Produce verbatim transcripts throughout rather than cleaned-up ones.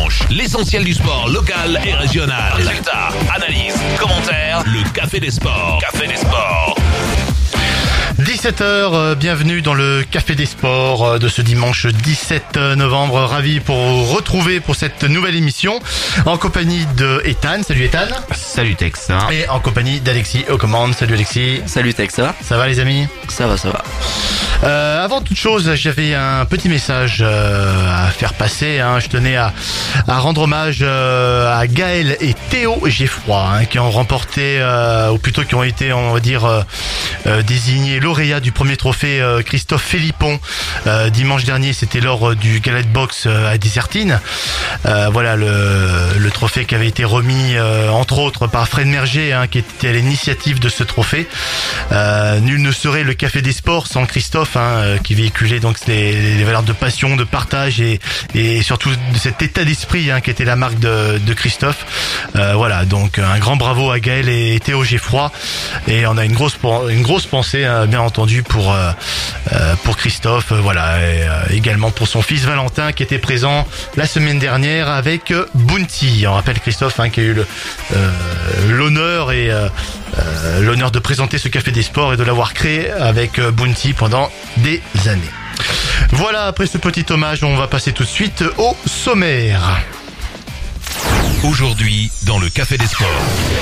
dimanche, l'essentiel du sport local et régional. Résultats, analyses, commentaires, le Café des Sports. Café des Sports. dix-sept heures, euh, bienvenue dans le Café des Sports euh, de ce dimanche dix-sept novembre. Ravi pour vous retrouver pour cette nouvelle émission en compagnie de Ethan. Salut Ethan. Salut Tex. Et en compagnie d'Alexis aux commandes. Salut Alexis. Salut Tex, ça va? Ça va les amis? Ça va, ça va. Euh, avant toute chose, j'avais un petit message euh, à faire passer. Hein. Je tenais à, à rendre hommage euh, à Gaël et Théo Geffroy, hein, qui ont remporté, euh, ou plutôt qui ont été, on va dire, euh, euh, désignés lauréats du premier trophée euh, Christophe Philippon. Euh, dimanche dernier, c'était lors du Gala de boxe euh, à Désertine. Euh, voilà le, le trophée qui avait été remis, euh, entre autres, par Fred Merger, hein, qui était à l'initiative de ce trophée. Euh, nul ne serait le Café des Sports sans Christophe, hein, qui véhiculait donc les, les valeurs de passion, de partage et, et surtout de cet état d'esprit, hein, qui était la marque de, de Christophe. Euh, voilà, donc un grand bravo à Gaël et Théo Geffroy, et on a une grosse une grosse pensée, hein, bien entendu, pour euh, pour Christophe, voilà, et euh, également pour son fils Valentin qui était présent la semaine dernière avec Bounty. On rappelle Christophe, hein, qui a eu le, euh, l'honneur et euh, euh, l'honneur de présenter ce Café des Sports et de l'avoir créé avec euh, Bounty pendant des années. Voilà, après ce petit hommage, on va passer tout de suite au sommaire. Aujourd'hui, dans le Café des Sports.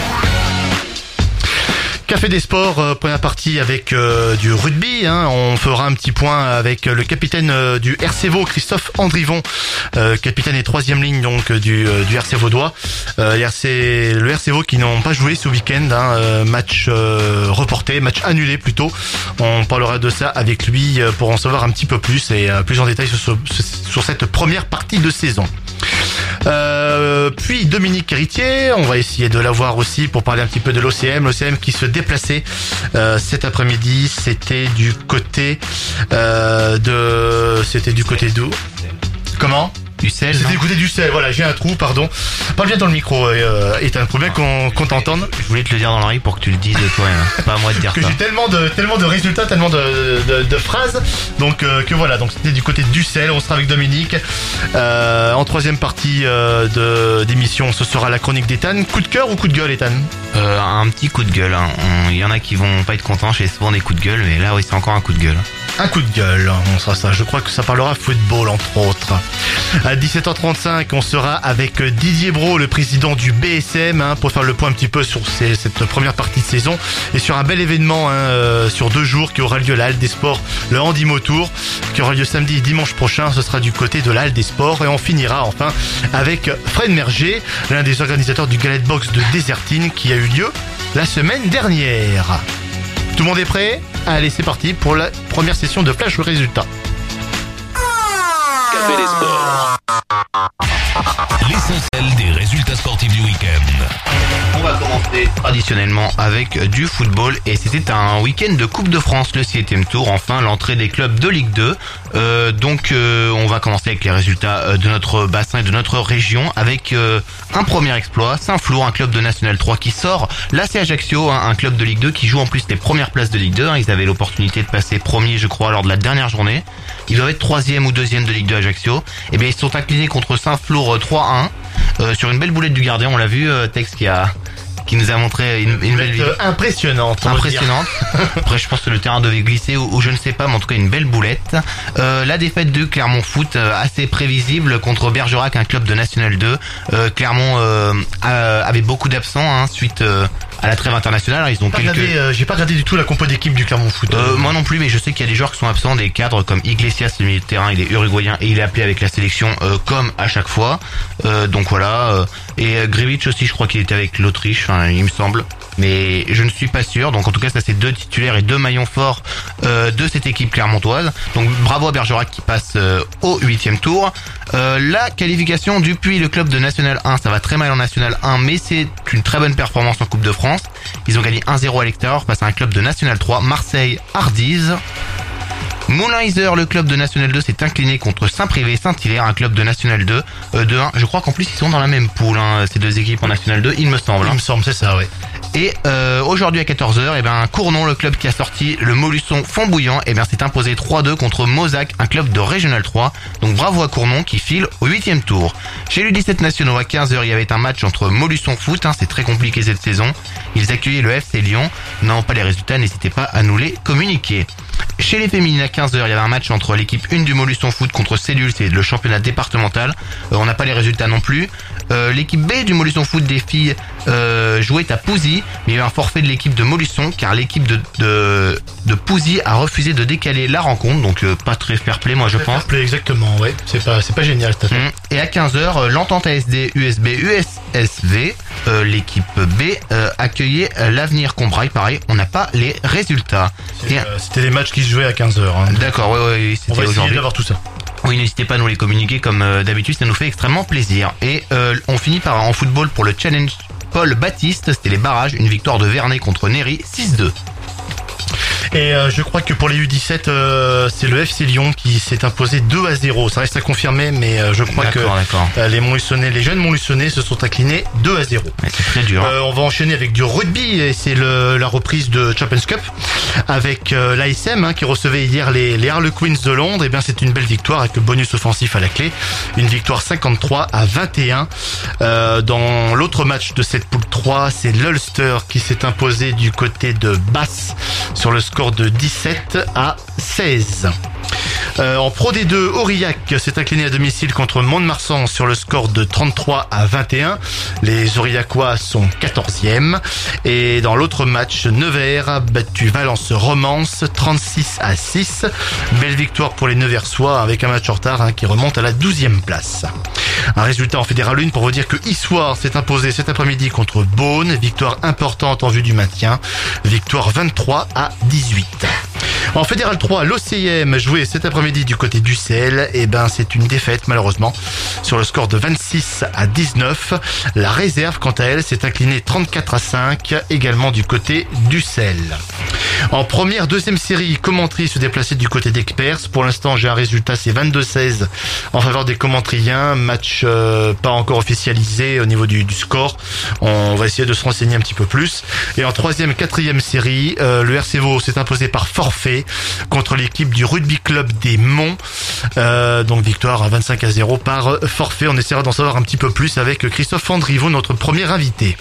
Café des Sports, euh, première partie avec euh, du rugby, hein. On fera un petit point avec le capitaine euh, du R C Vaud, Christophe Andrivon, euh, capitaine et troisième ligne donc du, euh, du R C Vaudois. Euh, le R C, le R C Vaud qui n'ont pas joué ce week-end, hein, euh, match euh, reporté, match annulé plutôt. On parlera de ça avec lui euh, pour en savoir un petit peu plus et euh, plus en détail sur, sur, sur cette première partie de saison. Euh, puis Dominique Héritier, on va essayer de l'avoir aussi pour parler un petit peu de l'O C M. L'O C M qui se déplaçait euh, cet après-midi, c'était du côté euh, de, c'était du côté d'où? Comment? Du sel. C'était du côté du sel. Voilà, j'ai un trou, pardon. Parle bien dans le micro, euh, et t'as un problème qu'on, qu'on t'entende. Je voulais te le dire dans l'oreille pour que tu le dises de toi, hein. C'est pas à moi de dire que ça. J'ai tellement de tellement de résultats, tellement de de, de phrases, donc euh, que voilà. Donc c'était du côté du sel. On sera avec Dominique. Euh, en troisième partie euh, de d'émission, ce sera la chronique d'Ethan. Coup de cœur ou coup de gueule, Ethan? Euh, un petit coup de gueule, hein. Il y en a qui vont pas être contents, j'ai souvent des coups de gueule, mais là oui, c'est encore un coup de gueule. Un coup de gueule, on sera ça. Je crois que ça parlera football, entre autres. À dix-sept heures trente-cinq, on sera avec Didier Brault, le président du B S M, hein, pour faire le point un petit peu sur ces, cette première partie de saison et sur un bel événement, hein, euh, sur deux jours qui aura lieu à la Halle des Sports, le Handimo Tour, qui aura lieu samedi et dimanche prochain. Ce sera du côté de la Halle des Sports et on finira enfin avec Fred Merger, l'un des organisateurs du Gala de boxe de Désertine qui a eu lieu la semaine dernière. Tout le monde est prêt? Allez, c'est parti pour la première session de Flash Résultats. Café des Sports. L'essentiel des résultats sportifs du week-end. On va commencer traditionnellement avec du football et c'était un week-end de Coupe de France, le septième tour, enfin l'entrée des clubs de Ligue deux. Euh, donc euh, on va commencer avec les résultats de notre bassin et de notre région avec euh, un premier exploit, Saint-Flour, un club de National trois qui sort l'A C Ajaccio, hein, un club de Ligue deux qui joue en plus les premières places de Ligue deux, hein. Ils avaient l'opportunité de passer premier, je crois, lors de la dernière journée. Ils doivent être troisième ou deuxième de Ligue deux Ajaccio. Et bien ils se sont inclinés contre Saint-Flour trois un euh, sur une belle boulette du gardien. On l'a vu, euh, Tex qui a qui nous a montré une, une belle vidéo impressionnante. Impressionnante. Après, je pense que le terrain devait glisser ou, ou je ne sais pas, mais en tout cas une belle boulette. Euh, la défaite de Clermont Foot, euh, assez prévisible contre Bergerac, un club de National deux. Euh, Clermont euh, a, avait beaucoup d'absents, hein, suite euh, à la trêve internationale. Ils ont Pas quelques. regardé, euh, j'ai pas regardé du tout la compo d'équipe du Clermont Foot. Euh, moi non plus, mais je sais qu'il y a des joueurs qui sont absents, des cadres comme Iglesias, le milieu de terrain, il est uruguayen et il est appelé avec la sélection euh, comme à chaque fois. Euh, donc voilà. Euh, et euh, Grivich aussi, je crois qu'il était avec l'Autriche, hein, il me semble. Mais je ne suis pas sûr. Donc en tout cas, ça c'est deux titulaires et deux maillons forts euh, de cette équipe clermontoise. Donc bravo à Bergerac qui passe euh, au huitième tour. Euh, la qualification du Puy, le club de National un, ça va très mal en National un, mais c'est une très bonne performance en Coupe de France. Ils ont gagné un zéro à l'extérieur face à un club de National trois, Marseille Hardies. Moulin-Iser, le club de National deux, s'est incliné contre Saint-Privé Saint-Hilaire, un club de National deux, euh, de un. Je crois qu'en plus ils sont dans la même poule, hein, ces deux équipes en National deux, il me semble. Il Hein. me semble, c'est ça, oui. Et euh, aujourd'hui à quatorze heures, eh ben, Cournon, le club qui a sorti le Molusson fond bouillant, eh ben, s'est imposé trois deux contre Mozac, un club de Régional trois. Donc bravo à Cournon qui file au huitième tour. Chez l'U dix-sept nationaux à quinze heures, il y avait un match entre Molusson Foot, hein, c'est très compliqué cette saison. Ils accueillaient le F C Lyon. Non, pas les résultats, n'hésitez pas à nous les communiquer. Chez les féminines à quinze heures, il y avait un match entre l'équipe un du Molusson Foot contre Cellule, c'est le championnat départemental. Euh, on n'a pas les résultats non plus. Euh, l'équipe B du Molusson Foot des filles euh, jouait à Pouzy, mais il y a eu un forfait de l'équipe de Molusson car l'équipe de, de, de Pouzy a refusé de décaler la rencontre, donc euh, pas très fair play moi je pense. Fair play exactement, ouais, c'est pas, c'est pas génial cette affaire. Mmh. Et à quinze heures, euh, l'entente A S D U S B U S S V, euh, l'équipe B euh, accueillait euh, l'avenir Combraille, pareil, on n'a pas les résultats. Et, euh, c'était les matchs qui se jouaient à quinze heures. Hein. D'accord, ouais, ouais, c'était on va essayer aujourd'hui. d'avoir tout ça. Oui, n'hésitez pas à nous les communiquer comme euh, d'habitude, ça nous fait extrêmement plaisir. Et euh, on finit par en football pour le Challenge Paul Baptiste, c'était les barrages, une victoire de Vernet contre Néry, six deux. Et euh, je crois que pour les U dix-sept, euh, c'est le F C Lyon qui s'est imposé deux à zéro. Ça reste à confirmer, mais euh, je crois que euh, les Montluçonnais, les jeunes Montluçonnais se sont inclinés deux à zéro. Ouais, c'est très dur. Euh, on va enchaîner avec du rugby et c'est le, la reprise de Champions Cup avec euh, l'A S M hein, qui recevait hier les, les Harlequins de Londres. Et bien c'est une belle victoire avec le bonus offensif à la clé. Une victoire cinquante-trois à vingt et un. Euh, dans l'autre match de cette poule trois, c'est l'Ulster qui s'est imposé du côté de Basse sur le score de dix-sept à seize. Euh, en Pro D deux, Aurillac s'est incliné à domicile contre Mont-de-Marsan sur le score de trente-trois à vingt et un. Les Aurillacois sont quatorzième. Et dans l'autre match, Nevers a battu Valence Romance trente-six à six. Belle victoire pour les Neversois avec un match en retard hein, qui remonte à la douzième place. Un résultat en Fédéral un pour vous dire que Issoire s'est imposé cet après-midi contre Beaune. Victoire importante en vue du maintien. Victoire vingt-trois à dix-huit. En Fédéral trois, l'O C I M jouait cet après-midi du côté d'Ussel. Et ben, c'est une défaite, malheureusement, sur le score de vingt-six à dix-neuf. La réserve, quant à elle, s'est inclinée trente-quatre à cinq, également du côté d'Ussel. En première, deuxième série, Commentry se déplaçait du côté d'Ecpers. Pour l'instant, j'ai un résultat, c'est vingt-deux seize en faveur des Commentriens. Match euh, pas encore officialisé au niveau du, du score. On va essayer de se renseigner un petit peu plus. Et en troisième, quatrième série, euh, le R C Vaux s'est imposé par forfait contre l'équipe du Rugby Club des Monts. Euh, donc victoire à vingt-cinq à zéro par forfait. On essaiera d'en savoir un petit peu plus avec Christophe Andrivaux, notre premier invité.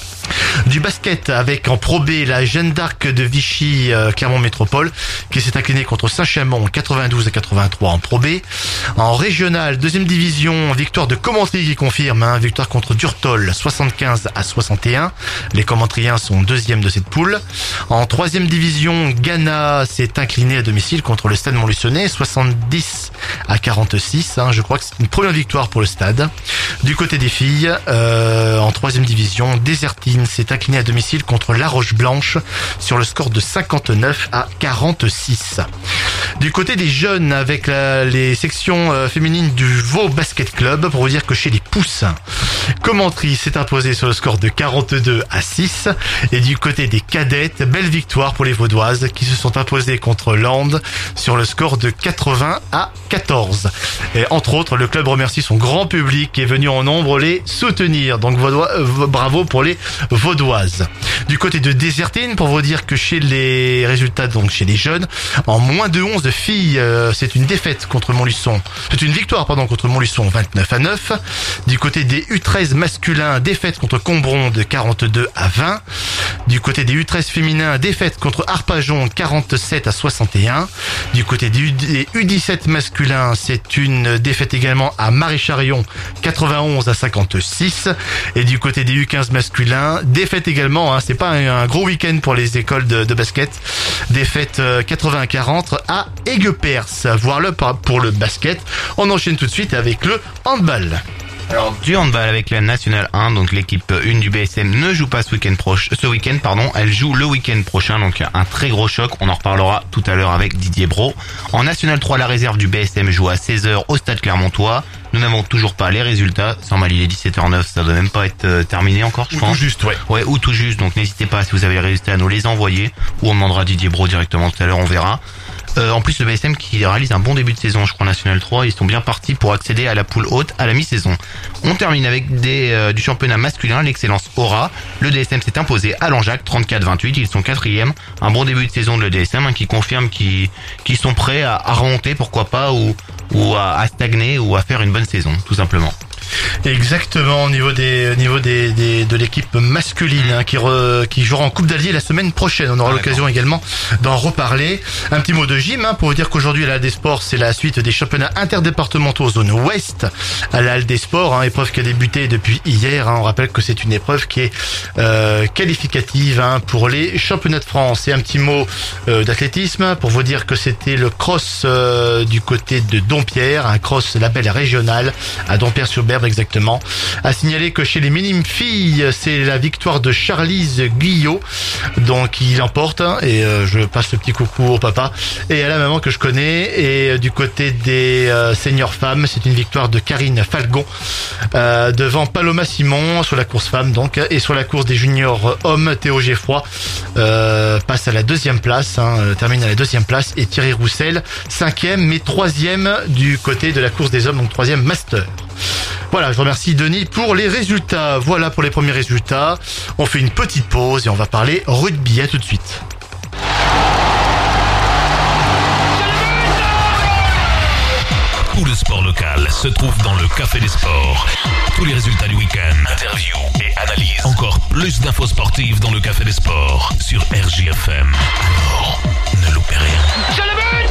Du basket avec en Pro B la Jeanne d'Arc de Vichy euh, Clermont Métropole qui s'est inclinée contre Saint-Chamond quatre-vingt-douze à quatre-vingt-trois en Pro B. En régional, deuxième division, victoire de Commentry qui confirme, hein, victoire contre Durtol soixante-quinze à soixante et un. Les Commentriens sont deuxième de cette poule. En troisième division, Ghana s'est incliné à domicile contre le Stade Montluçonnais soixante-dix à quarante-six. Hein, je crois que c'est une première victoire pour le Stade. Du côté des filles, euh, en troisième division, Désertine s'est incliné à domicile contre La Roche-Blanche sur le score de cinquante-neuf à quarante-six. Du côté des jeunes, avec la, les sections euh, féminines du Vaud Basket Club, pour vous dire que chez les Poussins, Commentry s'est imposé sur le score de quarante-deux à six. Et du côté des cadettes, belle victoire pour les Vaudoises qui se sont imposées contre Land sur le score de quatre-vingts à quatorze. Et entre autres, le club remercie son grand public qui est venu en nombre les soutenir. Donc Vaudois, euh, bravo pour les Vaudoises. Du côté de Désertine, pour vous dire que chez les résultats, donc chez les jeunes, en moins de onze filles, euh, c'est une défaite contre Montluçon. C'est une victoire, pardon, contre Montluçon, vingt-neuf à neuf. Du côté des U treize masculins, défaite contre Combron de quarante-deux à vingt. Du côté des U treize féminins, défaite contre Arpajon, quarante-sept à soixante et un. Du côté des U dix-sept masculins, c'est une défaite également à Marie-Charion, quatre-vingt-onze à cinquante-six. Et du côté des U quinze masculins, défaite également, hein, c'est pas un, un gros week-end pour les écoles de, de basket. Défaite euh, quatre-vingts à quarante à Aiguepers. Voilà pour le basket. On enchaîne tout de suite avec le handball. Alors du handball avec la Nationale un, donc l'équipe un du B S M ne joue pas ce week-end proche, ce week-end pardon, elle joue le week-end prochain, donc un très gros choc, on en reparlera tout à l'heure avec Didier Bro. En Nationale trois, la réserve du B S M joue à seize heures au stade Clermontois. Nous n'avons toujours pas les résultats, sans mal il est dix-sept heures neuf, ça doit même pas être euh, terminé encore je ou pense. Tout juste, ouais. Ouais, ou tout juste, donc n'hésitez pas si vous avez les résultats à nous les envoyer, ou on demandera à Didier Bro directement tout à l'heure, on verra. Euh, en plus, le B S M qui réalise un bon début de saison, je crois, en National trois, ils sont bien partis pour accéder à la poule haute à la mi-saison. On termine avec des euh, du championnat masculin, l'excellence Aura. Le D S M s'est imposé à Langeac, trente-quatre vingt-huit, ils sont quatrième. Un bon début de saison de le D S M hein, qui confirme qu'ils, qu'ils sont prêts à, à remonter, pourquoi pas, ou, ou à, à stagner, ou à faire une bonne saison, tout simplement. Exactement, au niveau des, au niveau des, des de l'équipe masculine hein, qui re, qui jouera en Coupe d'Allier la semaine prochaine. On aura ah, l'occasion également d'en reparler. Un petit mot de gym hein, pour vous dire qu'aujourd'hui à la Halle des Sports, c'est la suite des championnats interdépartementaux zone ouest à la Halle des Sports, hein, épreuve qui a débuté depuis hier. Hein. On rappelle que c'est une épreuve qui est euh, qualificative hein, pour les championnats de France. Et un petit mot euh, d'athlétisme pour vous dire que c'était le cross euh, du côté de Dompierre, un cross label régional à Dompierre-sur-Berbe exactement. À signaler que chez les minimes filles, c'est la victoire de Charlize Guillot, donc il l'emporte hein, et euh, je passe le petit coucou au papa et à la maman que je connais. Et euh, du côté des euh, seniors femmes, c'est une victoire de Karine Falgon euh, devant Paloma Simon sur la course femme donc, et sur la course des juniors hommes, Théo Geffroy euh, passe à la deuxième place, hein, termine à la deuxième place et Thierry Roussel cinquième mais troisième du côté de la course des hommes, donc troisième master. Voilà, je remercie Denis pour les résultats. Voilà pour les premiers résultats. On fait une petite pause et on va parler rugby. À tout de suite. Tout le sport local se trouve dans le Café des Sports. Tous les résultats du week-end, interviews et analyses. Encore plus d'infos sportives dans le Café des Sports sur R J F M. Alors, ne loupez rien. C'est le but!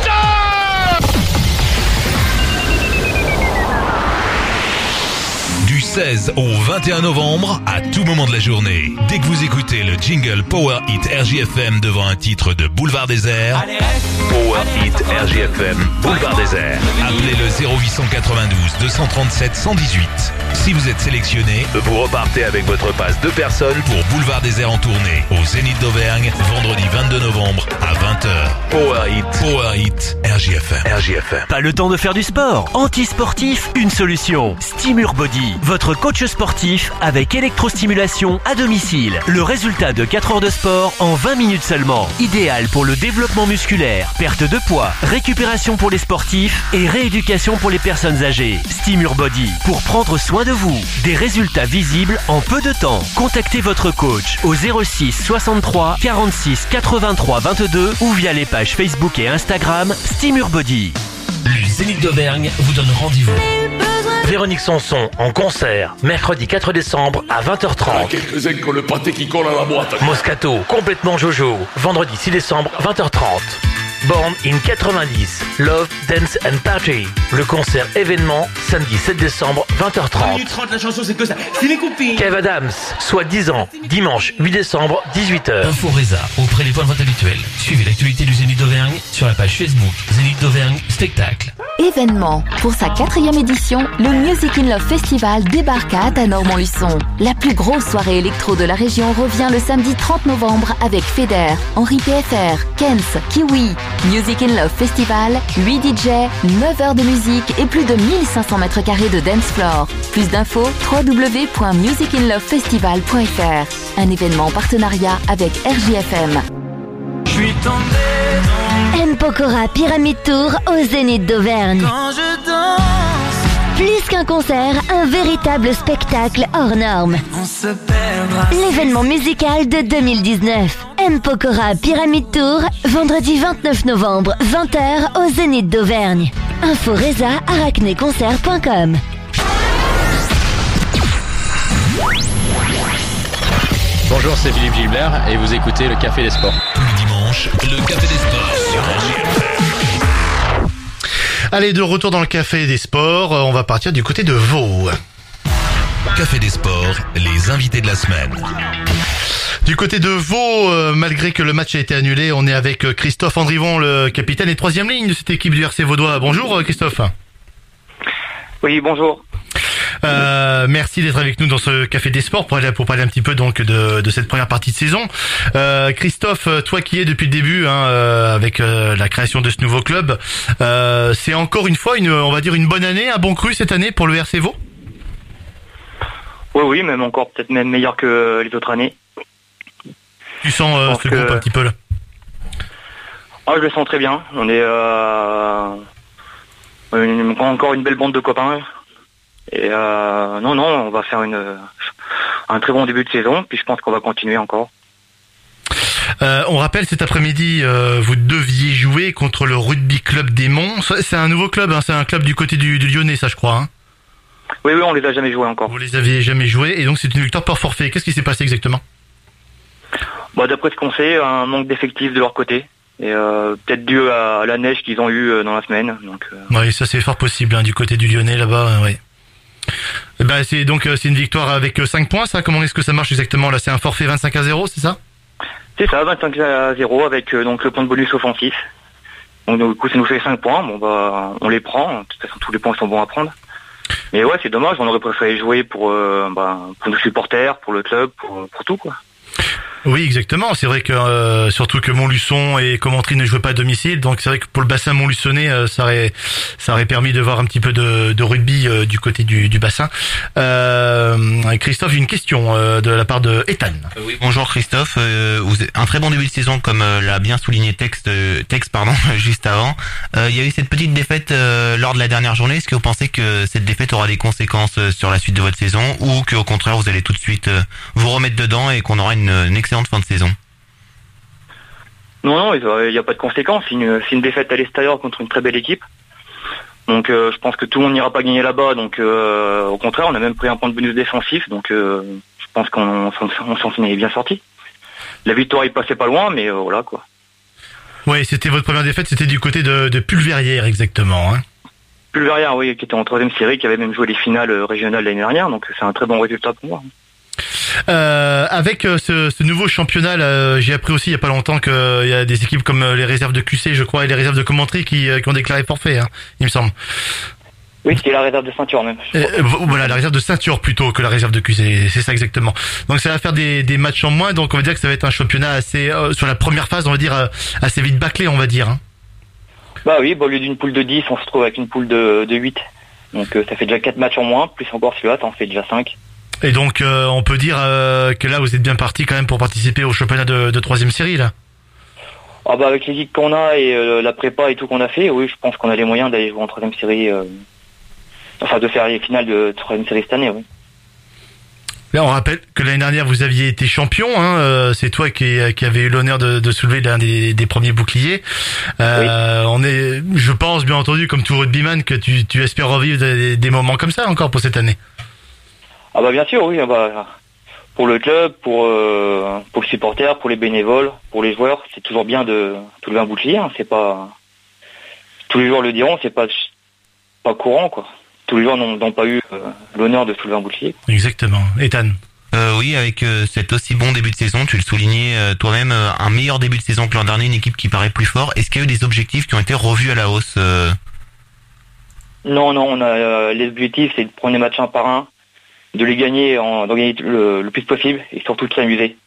Du seize au vingt et un novembre, à tout moment de la journée, dès que vous écoutez le jingle Power Hit R J F M devant un titre de Boulevard Désert, Power Hit R J F M, Boulevard Désert, appelez le zéro huit cent quatre-vingt-douze deux cent trente-sept cent dix-huit. Si vous êtes sélectionné, vous repartez avec votre passe deux personnes pour Boulevard Désert en tournée au Zénith d'Auvergne, vendredi vingt-deux novembre à vingt heures. Power Hit, Power Hit, R J F M. R J F M. Pas le temps de faire du sport. Anti-sportif, une solution. Stimur Body, votre coach sportif avec électrostimulation à domicile. Le résultat de quatre heures de sport en vingt minutes seulement. Idéal pour le développement musculaire, perte de poids, récupération pour les sportifs et rééducation pour les personnes âgées. Stimur Body, pour prendre soin de vous. Des résultats visibles en peu de temps. Contactez votre coach au zéro six soixante-trois quarante-six quatre-vingt-trois vingt-deux ou via les pages Facebook et Instagram Stimur Body. Le Zénith d'Auvergne vous donne rendez-vous. Véronique Sanson en concert, mercredi quatre décembre à vingt heures trente. Quelques-uns qui ont le pâté qui colle à la boîte. Moscato, complètement Jojo, vendredi six décembre, vingt heures trente. Born in quatre-vingt-dix, Love, Dance and Party. Le concert événement, samedi sept décembre, vingt heures trente. La chanson c'est que ça, c'est les copines. Kev Adams, soit dix ans, dimanche huit décembre, dix-huit heures. Info Reza, auprès des points de vente habituels. Suivez l'actualité du Zénith d'Auvergne sur la page Facebook Zénith d'Auvergne Spectacle. Événement. Pour sa quatrième édition, le Music in Love Festival débarque à Athanor-Montluçon. La plus grosse soirée électro de la région revient le samedi trente novembre avec Feder, Henri P F R, Kens, Kiwi. Music in Love Festival, huit D J, neuf heures de musique et plus de mille cinq cents mètres carrés de dance floor. Plus d'infos, w w w point music in love festival point f r. Un événement en partenariat avec R J F M. Je suis tombé dans... M-Pokora Pyramid Tour au Zénith d'Auvergne. Quand je danse, plus qu'un concert, un véritable spectacle hors norme. on se perdra. L'événement musical de deux mille dix-neuf. M-Pokora Pyramid Tour, vendredi vingt-neuf novembre, vingt heures au Zénith d'Auvergne. Info Reza, arachnéconcert point com. Bonjour, c'est Philippe Gilbert et vous écoutez le Café des Sports. Tous les dimanches, le Café des Sports sur R J F M. Allez, de retour dans le Café des Sports, on va partir du côté de Vaud. Café des Sports, les invités de la semaine. Du côté de Vaud, euh, malgré que le match a été annulé, on est avec Christophe Andrivon, le capitaine et troisième ligne de cette équipe du R C Vaudois. Bonjour Christophe. Oui, bonjour. Euh, merci d'être avec nous dans ce Café des Sports pour, pour parler un petit peu donc de, de cette première partie de saison. Euh, Christophe, toi qui es depuis le début hein, euh, avec euh, la création de ce nouveau club, euh, c'est encore une fois une, on va dire une bonne année, un bon cru cette année pour le R C Vaud. Oui, oui, même encore peut-être même meilleur que les autres années. Tu sens euh, ce que... groupe un petit peu là? Ah, je le sens très bien. On est euh, une, encore une belle bande de copains. Et euh, non, non, on va faire une, un très bon début de saison. Puis je pense qu'on va continuer encore. Euh, on rappelle cet après-midi, euh, vous deviez jouer contre le Rugby Club des Monts. C'est un nouveau club, hein, c'est un club du côté du, du Lyonnais, ça je crois. Hein. Oui, oui, on les a jamais joués encore. Vous les aviez jamais joués, et donc c'est une victoire par forfait. Qu'est-ce qui s'est passé exactement? Bah, d'après ce qu'on sait, un manque d'effectifs de leur côté. Et euh, peut-être dû à la neige qu'ils ont eue dans la semaine. Donc, euh... oui, ça c'est fort possible, hein, du côté du Lyonnais là-bas, euh, oui. Bah, c'est donc c'est une victoire avec cinq points, ça. Comment est-ce que ça marche exactement là? C'est un forfait vingt-cinq à zéro, c'est ça? C'est ça, vingt-cinq à zéro avec euh, donc le point de bonus offensif. Donc du coup ça nous fait cinq points, bon bah on les prend, de toute façon tous les points sont bons à prendre. Mais ouais, c'est dommage, on aurait préféré jouer pour euh, bah, pour nos supporters, pour le club, pour, pour tout quoi. Oui, exactement. C'est vrai que euh, surtout que Montluçon et Commentry ne jouaient pas à domicile, donc c'est vrai que pour le bassin montluçonnais, euh, ça aurait ça aurait permis de voir un petit peu de, de rugby euh, du côté du, du bassin. Euh, Christophe, une question euh, de la part de Ethan. Euh, oui, bonjour Christophe. Euh, vous êtes un très bon début de saison, comme euh, l'a bien souligné Texte, euh, Texte pardon, juste avant. Euh, il y a eu cette petite défaite euh, lors de la dernière journée. Est-ce que vous pensez que cette défaite aura des conséquences euh, sur la suite de votre saison, ou qu'au contraire vous allez tout de suite euh, vous remettre dedans et qu'on aura une, une excellente fin de saison? Non, non, il n'y a pas de conséquences. C'est une, c'est une défaite à l'extérieur contre une très belle équipe. Donc euh, je pense que tout le monde n'ira pas gagner là-bas. Donc euh, au contraire, on a même pris un point de bonus défensif. Donc euh, je pense qu'on on s'en est bien sorti. La victoire, il passait pas loin, mais euh, voilà quoi. Oui, c'était votre première défaite, c'était du côté de, de Pulverrière exactement. Hein. Pulverrière, oui, qui était en troisième série, qui avait même joué les finales régionales l'année dernière. Donc c'est un très bon résultat pour moi. Euh, avec euh, ce, ce nouveau championnat, euh, j'ai appris aussi il y a pas longtemps qu'il euh, y a des équipes comme euh, les réserves de Q C, je crois, et les réserves de Commentry qui, euh, qui ont déclaré forfait, hein, il me semble. Oui, c'était la réserve de Ceinture même. Euh, voilà, la réserve de Ceinture plutôt que la réserve de Q C, c'est ça exactement. Donc ça va faire des, des matchs en moins, donc on va dire que ça va être un championnat assez, euh, sur la première phase, on va dire, euh, assez vite bâclé, on va dire. Hein. Bah oui, bah, au lieu d'une poule de dix, on se trouve avec une poule de, de huit. Donc euh, ça fait déjà quatre matchs en moins, plus encore celui-là, ça en fait déjà cinq. Et donc euh, on peut dire euh, que là vous êtes bien parti quand même pour participer au championnat de, de troisième série là. Ah bah avec les équipes qu'on a et euh, la prépa et tout qu'on a fait, oui, je pense qu'on a les moyens d'aller jouer en troisième série, euh, enfin de faire les finales de troisième série cette année, oui. Là on rappelle que l'année dernière vous aviez été champion, hein, euh, c'est toi qui, qui avait eu l'honneur de, de soulever l'un des, des premiers boucliers. Euh, oui. On est, je pense bien entendu comme tout rugbyman que tu, tu espères revivre des, des moments comme ça encore pour cette année. Ah bah bien sûr, oui. Bah, pour le club, pour euh, pour le supporter, pour les bénévoles, pour les joueurs, c'est toujours bien de soulever un bouclier. Hein. C'est pas tous les joueurs le diront, c'est pas pas courant quoi. Tous les joueurs n'ont, n'ont pas eu euh, l'honneur de soulever un bouclier. Exactement. Ethan. Euh, oui, avec euh, cet aussi bon début de saison, tu le soulignais euh, toi-même, euh, un meilleur début de saison que l'an dernier, une équipe qui paraît plus fort. Est-ce qu'il y a eu des objectifs qui ont été revus à la hausse euh... Non, non, on a euh, les objectifs, c'est de prendre les matchs un par un, de les gagner, en, d'en gagner le, le plus possible et surtout de s'amuser.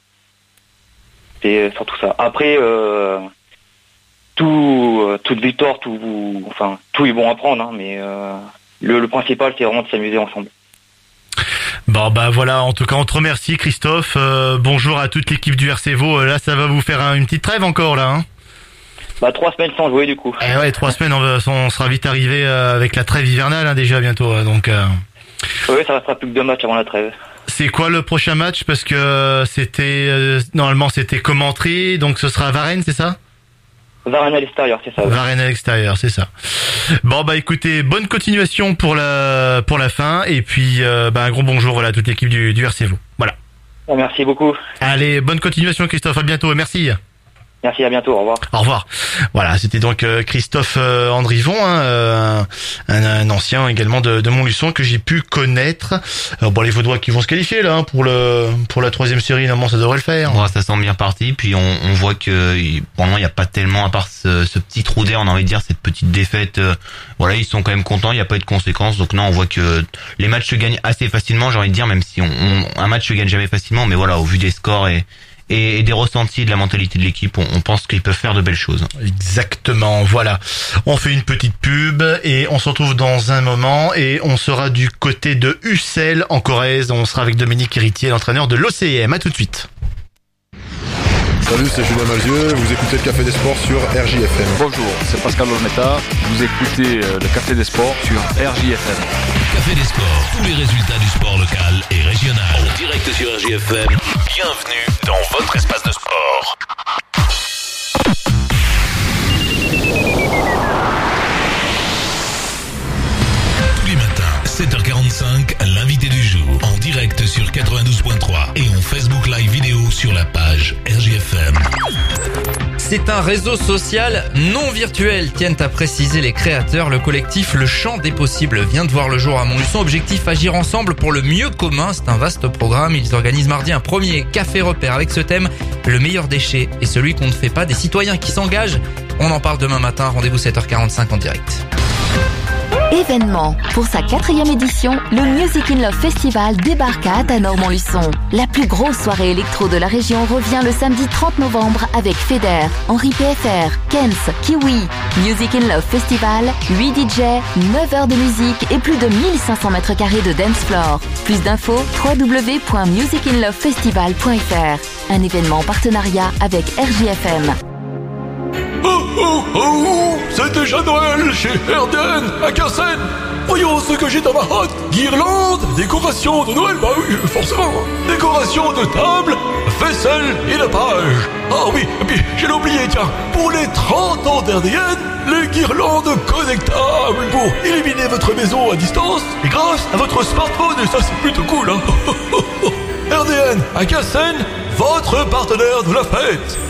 C'est surtout ça. Après, euh, tout, euh, toute victoire, tout, enfin, tout est bon à prendre, hein, mais euh, le, le principal, c'est vraiment de s'amuser ensemble. Bon bah voilà, en tout cas on te remercie Christophe. Euh, bonjour à toute l'équipe du R C Vaud. Là, ça va vous faire un, une petite trêve encore là. Hein bah trois semaines sans jouer du coup. Eh ouais, trois semaines, on, va, on sera vite arrivé avec la trêve hivernale hein, déjà bientôt. Donc. Euh... Oui, ça restera plus que deux matchs avant la trêve. C'est quoi le prochain match? Parce que c'était euh, normalement c'était Commentry, donc ce sera Varennes, c'est ça? Varennes à l'extérieur, c'est ça. Oui. Varennes à l'extérieur, c'est ça. Bon bah écoutez, bonne continuation pour la pour la fin et puis euh, bah un gros bonjour voilà à toute l'équipe du, du R C Vaud. Voilà. Bon, merci beaucoup. Allez, bonne continuation Christophe, à bientôt, merci. Merci, à bientôt, au revoir. Au revoir. Voilà, c'était donc euh, Christophe euh, Andrivon, hein, euh, un, un ancien également de, de Montluçon que j'ai pu connaître. Alors, bon, les Vaudois qui vont se qualifier là hein, pour le pour la troisième série, normalement ça devrait le faire. Bon, ça semble bien parti, puis on, on voit que pour le moment il n'y a pas tellement, à part ce, ce petit trou d'air, on a envie de dire cette petite défaite. Euh, voilà, ils sont quand même contents, il n'y a pas eu de conséquences. Donc non, on voit que les matchs se gagnent assez facilement, j'ai envie de dire, même si on, on, un match se gagne jamais facilement, mais voilà, au vu des scores et et des ressentis de la mentalité de l'équipe, on, on pense qu'ils peuvent faire de belles choses. Exactement, voilà. On fait une petite pub et on se retrouve dans un moment et on sera du côté de Ussel en Corrèze. On sera avec Dominique Héritier, l'entraîneur de l'O C M. À tout de suite. Salut, c'est Julien Malzieu, vous écoutez le Café des Sports sur R J F M. Bonjour, c'est Pascal Olmeta, vous écoutez euh, le Café des Sports sur R J F M. Café des Sports, tous les résultats du sport local et régional. En direct sur R J F M. Bienvenue dans votre espace de sport. Tous les matins, sept heures quarante-cinq, l'invité du jour. En direct sur quatre-vingt-douze point trois et en Facebook Live vidéo sur la page R J F M. C'est un réseau social non virtuel, tiennent à préciser les créateurs. Le collectif Le Champ des Possibles vient de voir le jour à Montluçon. Objectif, agir ensemble pour le mieux commun. C'est un vaste programme. Ils organisent mardi un premier café repère avec ce thème. Le meilleur déchet est celui qu'on ne fait pas. Des citoyens qui s'engagent. On en parle demain matin. Rendez-vous sept heures quarante-cinq en direct. Événement. Pour sa quatrième édition, le Music in Love Festival débarque à Athanor-Montluçon. La plus grosse soirée électro de la région revient le samedi trente novembre avec Feder, Henri P F R, Kens, Kiwi. Music in Love Festival, huit D J, neuf heures de musique et plus de mille cinq cents mètres carrés de dance floor. Plus d'infos, w w w point music in love festival point f r. Un événement en partenariat avec R J F M. Oh oh oh, c'est déjà Noël chez Erden à Cassel. Voyons ce que j'ai dans ma hotte. Guirlande, décoration de Noël, bah oui, forcément. Décoration de table, vaisselle et lapage. Ah oui, et puis j'ai oublié, tiens, pour les trente ans d'Erdn, les guirlandes connectables pour illuminer votre maison à distance et grâce à votre smartphone, et ça c'est plutôt cool, hein. Erdn à Cassel, votre partenaire de la fête.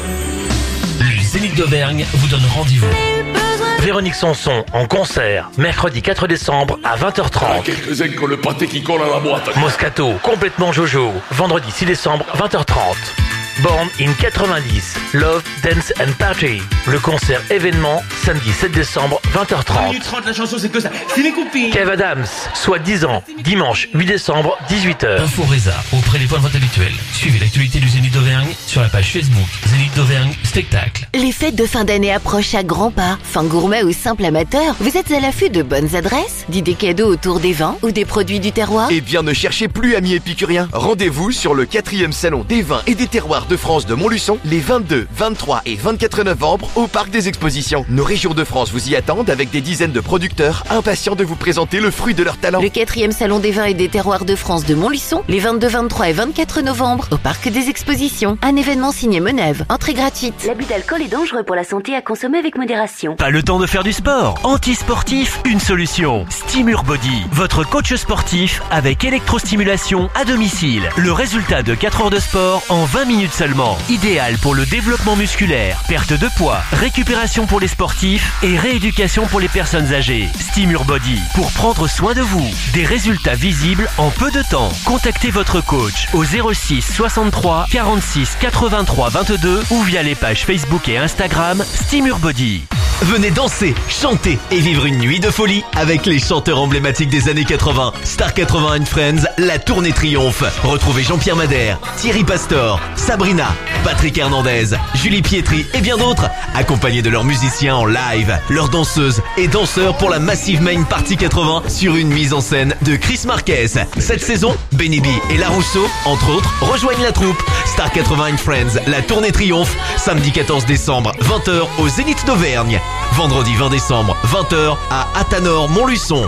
Zénith d'Auvergne vous donne rendez-vous. Véronique Sanson en concert, mercredi quatre décembre à vingt heures trente. Ah, quelques-uns qui ont le pâté qui colle à la boîte. Moscato, complètement Jojo, vendredi six décembre, vingt heures trente. Born in quatre-vingt-dix, Love, Dance and Party. Le concert événement, samedi sept décembre, vingt heures trente. vingt minutes trente, la chanson c'est que ça. C'est les copines. Kev Adams, soit dix ans, dimanche huit décembre, dix-huit heures. Info Reza, auprès des points de vente habituels. Suivez l'actualité du Zénith d'Auvergne sur la page Facebook Zénith d'Auvergne Spectacle. Les fêtes de fin d'année approchent à grands pas. Fin gourmet ou simple amateur, vous êtes à l'affût de bonnes adresses, d'idées cadeaux autour des vins ou des produits du terroir? Eh bien, ne cherchez plus, amis épicuriens. Rendez-vous sur le quatrième salon des vins et des terroirs de France de Montluçon les vingt-deux, vingt-trois et vingt-quatre novembre au Parc des Expositions. Nos régions de France vous y attendent avec des dizaines de producteurs impatients de vous présenter le fruit de leur talent. Le quatrième salon des vins et des terroirs de France de Montluçon les vingt-deux, vingt-trois et vingt-quatre novembre au Parc des Expositions. Un événement signé Menève. Entrée gratuite. L'abus d'alcool est dangereux pour la santé, à consommer avec modération. Pas le temps de faire du sport? Antisportif, une solution. Stimur Body, votre coach sportif avec électrostimulation à domicile. Le résultat de quatre heures de sport en vingt minutes seulement. Idéal pour le développement musculaire, perte de poids, récupération pour les sportifs et rééducation pour les personnes âgées. Stimur Body, pour prendre soin de vous. Des résultats visibles en peu de temps. Contactez votre coach au zéro six soixante-trois quarante-six quatre-vingt-trois vingt-deux ou via les pages Facebook et Instagram Stimur Body. Venez danser, chanter et vivre une nuit de folie avec les chanteurs emblématiques des années quatre-vingts. Star quatre-vingts and Friends, la tournée triomphe. Retrouvez Jean-Pierre Madère, Thierry Pastor, Sabrina, Patrick Hernandez, Julie Pietri et bien d'autres, accompagnés de leurs musiciens en live, leurs danseuses et danseurs pour la Massive Main Party quatre-vingts sur une mise en scène de Chris Marquez. Cette saison, Benny B et La Rousseau, entre autres, rejoignent la troupe. Star quatre-vingts and Friends, la tournée triomphe, samedi quatorze décembre, vingt heures au Zénith d'Auvergne. Vendredi vingt décembre, vingt heures à Athanor-Montluçon.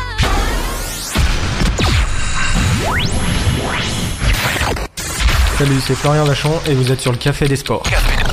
Salut, c'est Florian Vachon et vous êtes sur le Café des Sports.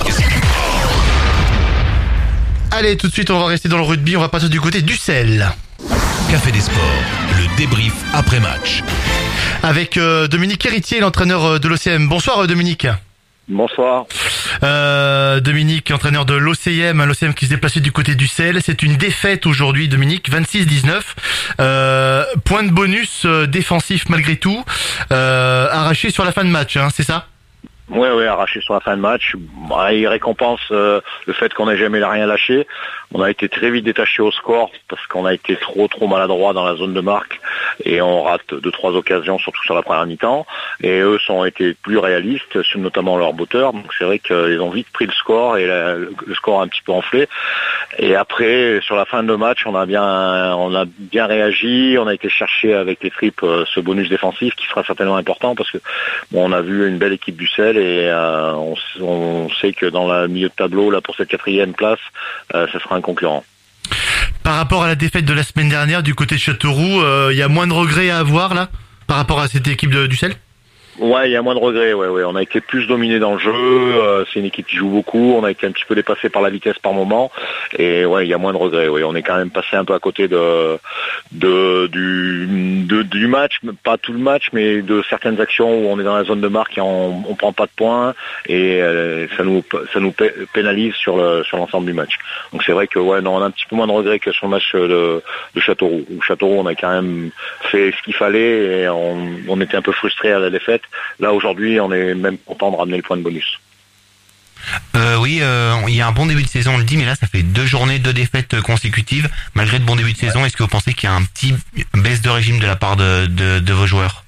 Allez, tout de suite, on va rester dans le rugby, on va passer du côté d'Ussel. Café des Sports, le débrief après-match. Avec euh, Dominique Héritier, l'entraîneur de l'O C M. Bonsoir Dominique. Bonsoir. Euh, Dominique, entraîneur de l'O C M, l'O C M qui se déplaçait du côté d'Ussel. C'est une défaite aujourd'hui, Dominique, vingt-six dix-neuf. Euh, point de bonus euh, défensif malgré tout, euh, arraché sur la fin de match, hein, c'est ça ? Oui, oui, arraché sur la fin de match. Bah, il récompense euh, le fait qu'on n'ait jamais rien lâché. On a été très vite détaché au score parce qu'on a été trop trop maladroit dans la zone de marque. et on rate deux trois occasions, surtout sur la première mi-temps. Et eux sont été plus réalistes, notamment leur botteur. Donc c'est vrai qu'ils ont vite pris le score et la, le score a un petit peu enflé. Et après, sur la fin de match, on a bien, on a bien réagi. On a été chercher avec les tripes ce bonus défensif qui sera certainement important parce que bon, on a vu une belle équipe d'Ussel et euh, on, on sait que dans le milieu de tableau, là pour cette quatrième place, euh, ça sera un concurrent. Par rapport à la défaite de la semaine dernière du côté de Châteauroux, il euh, y a moins de regrets à avoir là par rapport à cette équipe de d'Ussel? Ouais, il y a moins de regrets. Ouais, ouais, on a été plus dominé dans le jeu. Euh, c'est une équipe qui joue beaucoup. On a été un petit peu dépassé par la vitesse par moment. Et ouais, il y a moins de regrets. Ouais, on est quand même passé un peu à côté de, de du de, du match, pas tout le match, mais de certaines actions où on est dans la zone de marque et on, on prend pas de points et euh, ça nous ça nous pénalise sur le sur l'ensemble du match. Donc c'est vrai que ouais, non, on a un petit peu moins de regrets que sur le match de, de Châteauroux. Où Châteauroux, on a quand même fait ce qu'il fallait et on, on était un peu frustré à la défaite. Là aujourd'hui, on est même content de ramener le point de bonus. Euh, oui, euh, il y a un bon début de saison, on le dit, mais là ça fait deux journées, deux défaites consécutives. Malgré le bon début de saison, est-ce que vous pensez qu'il y a un petit baisse de régime de la part de, de, de vos joueurs?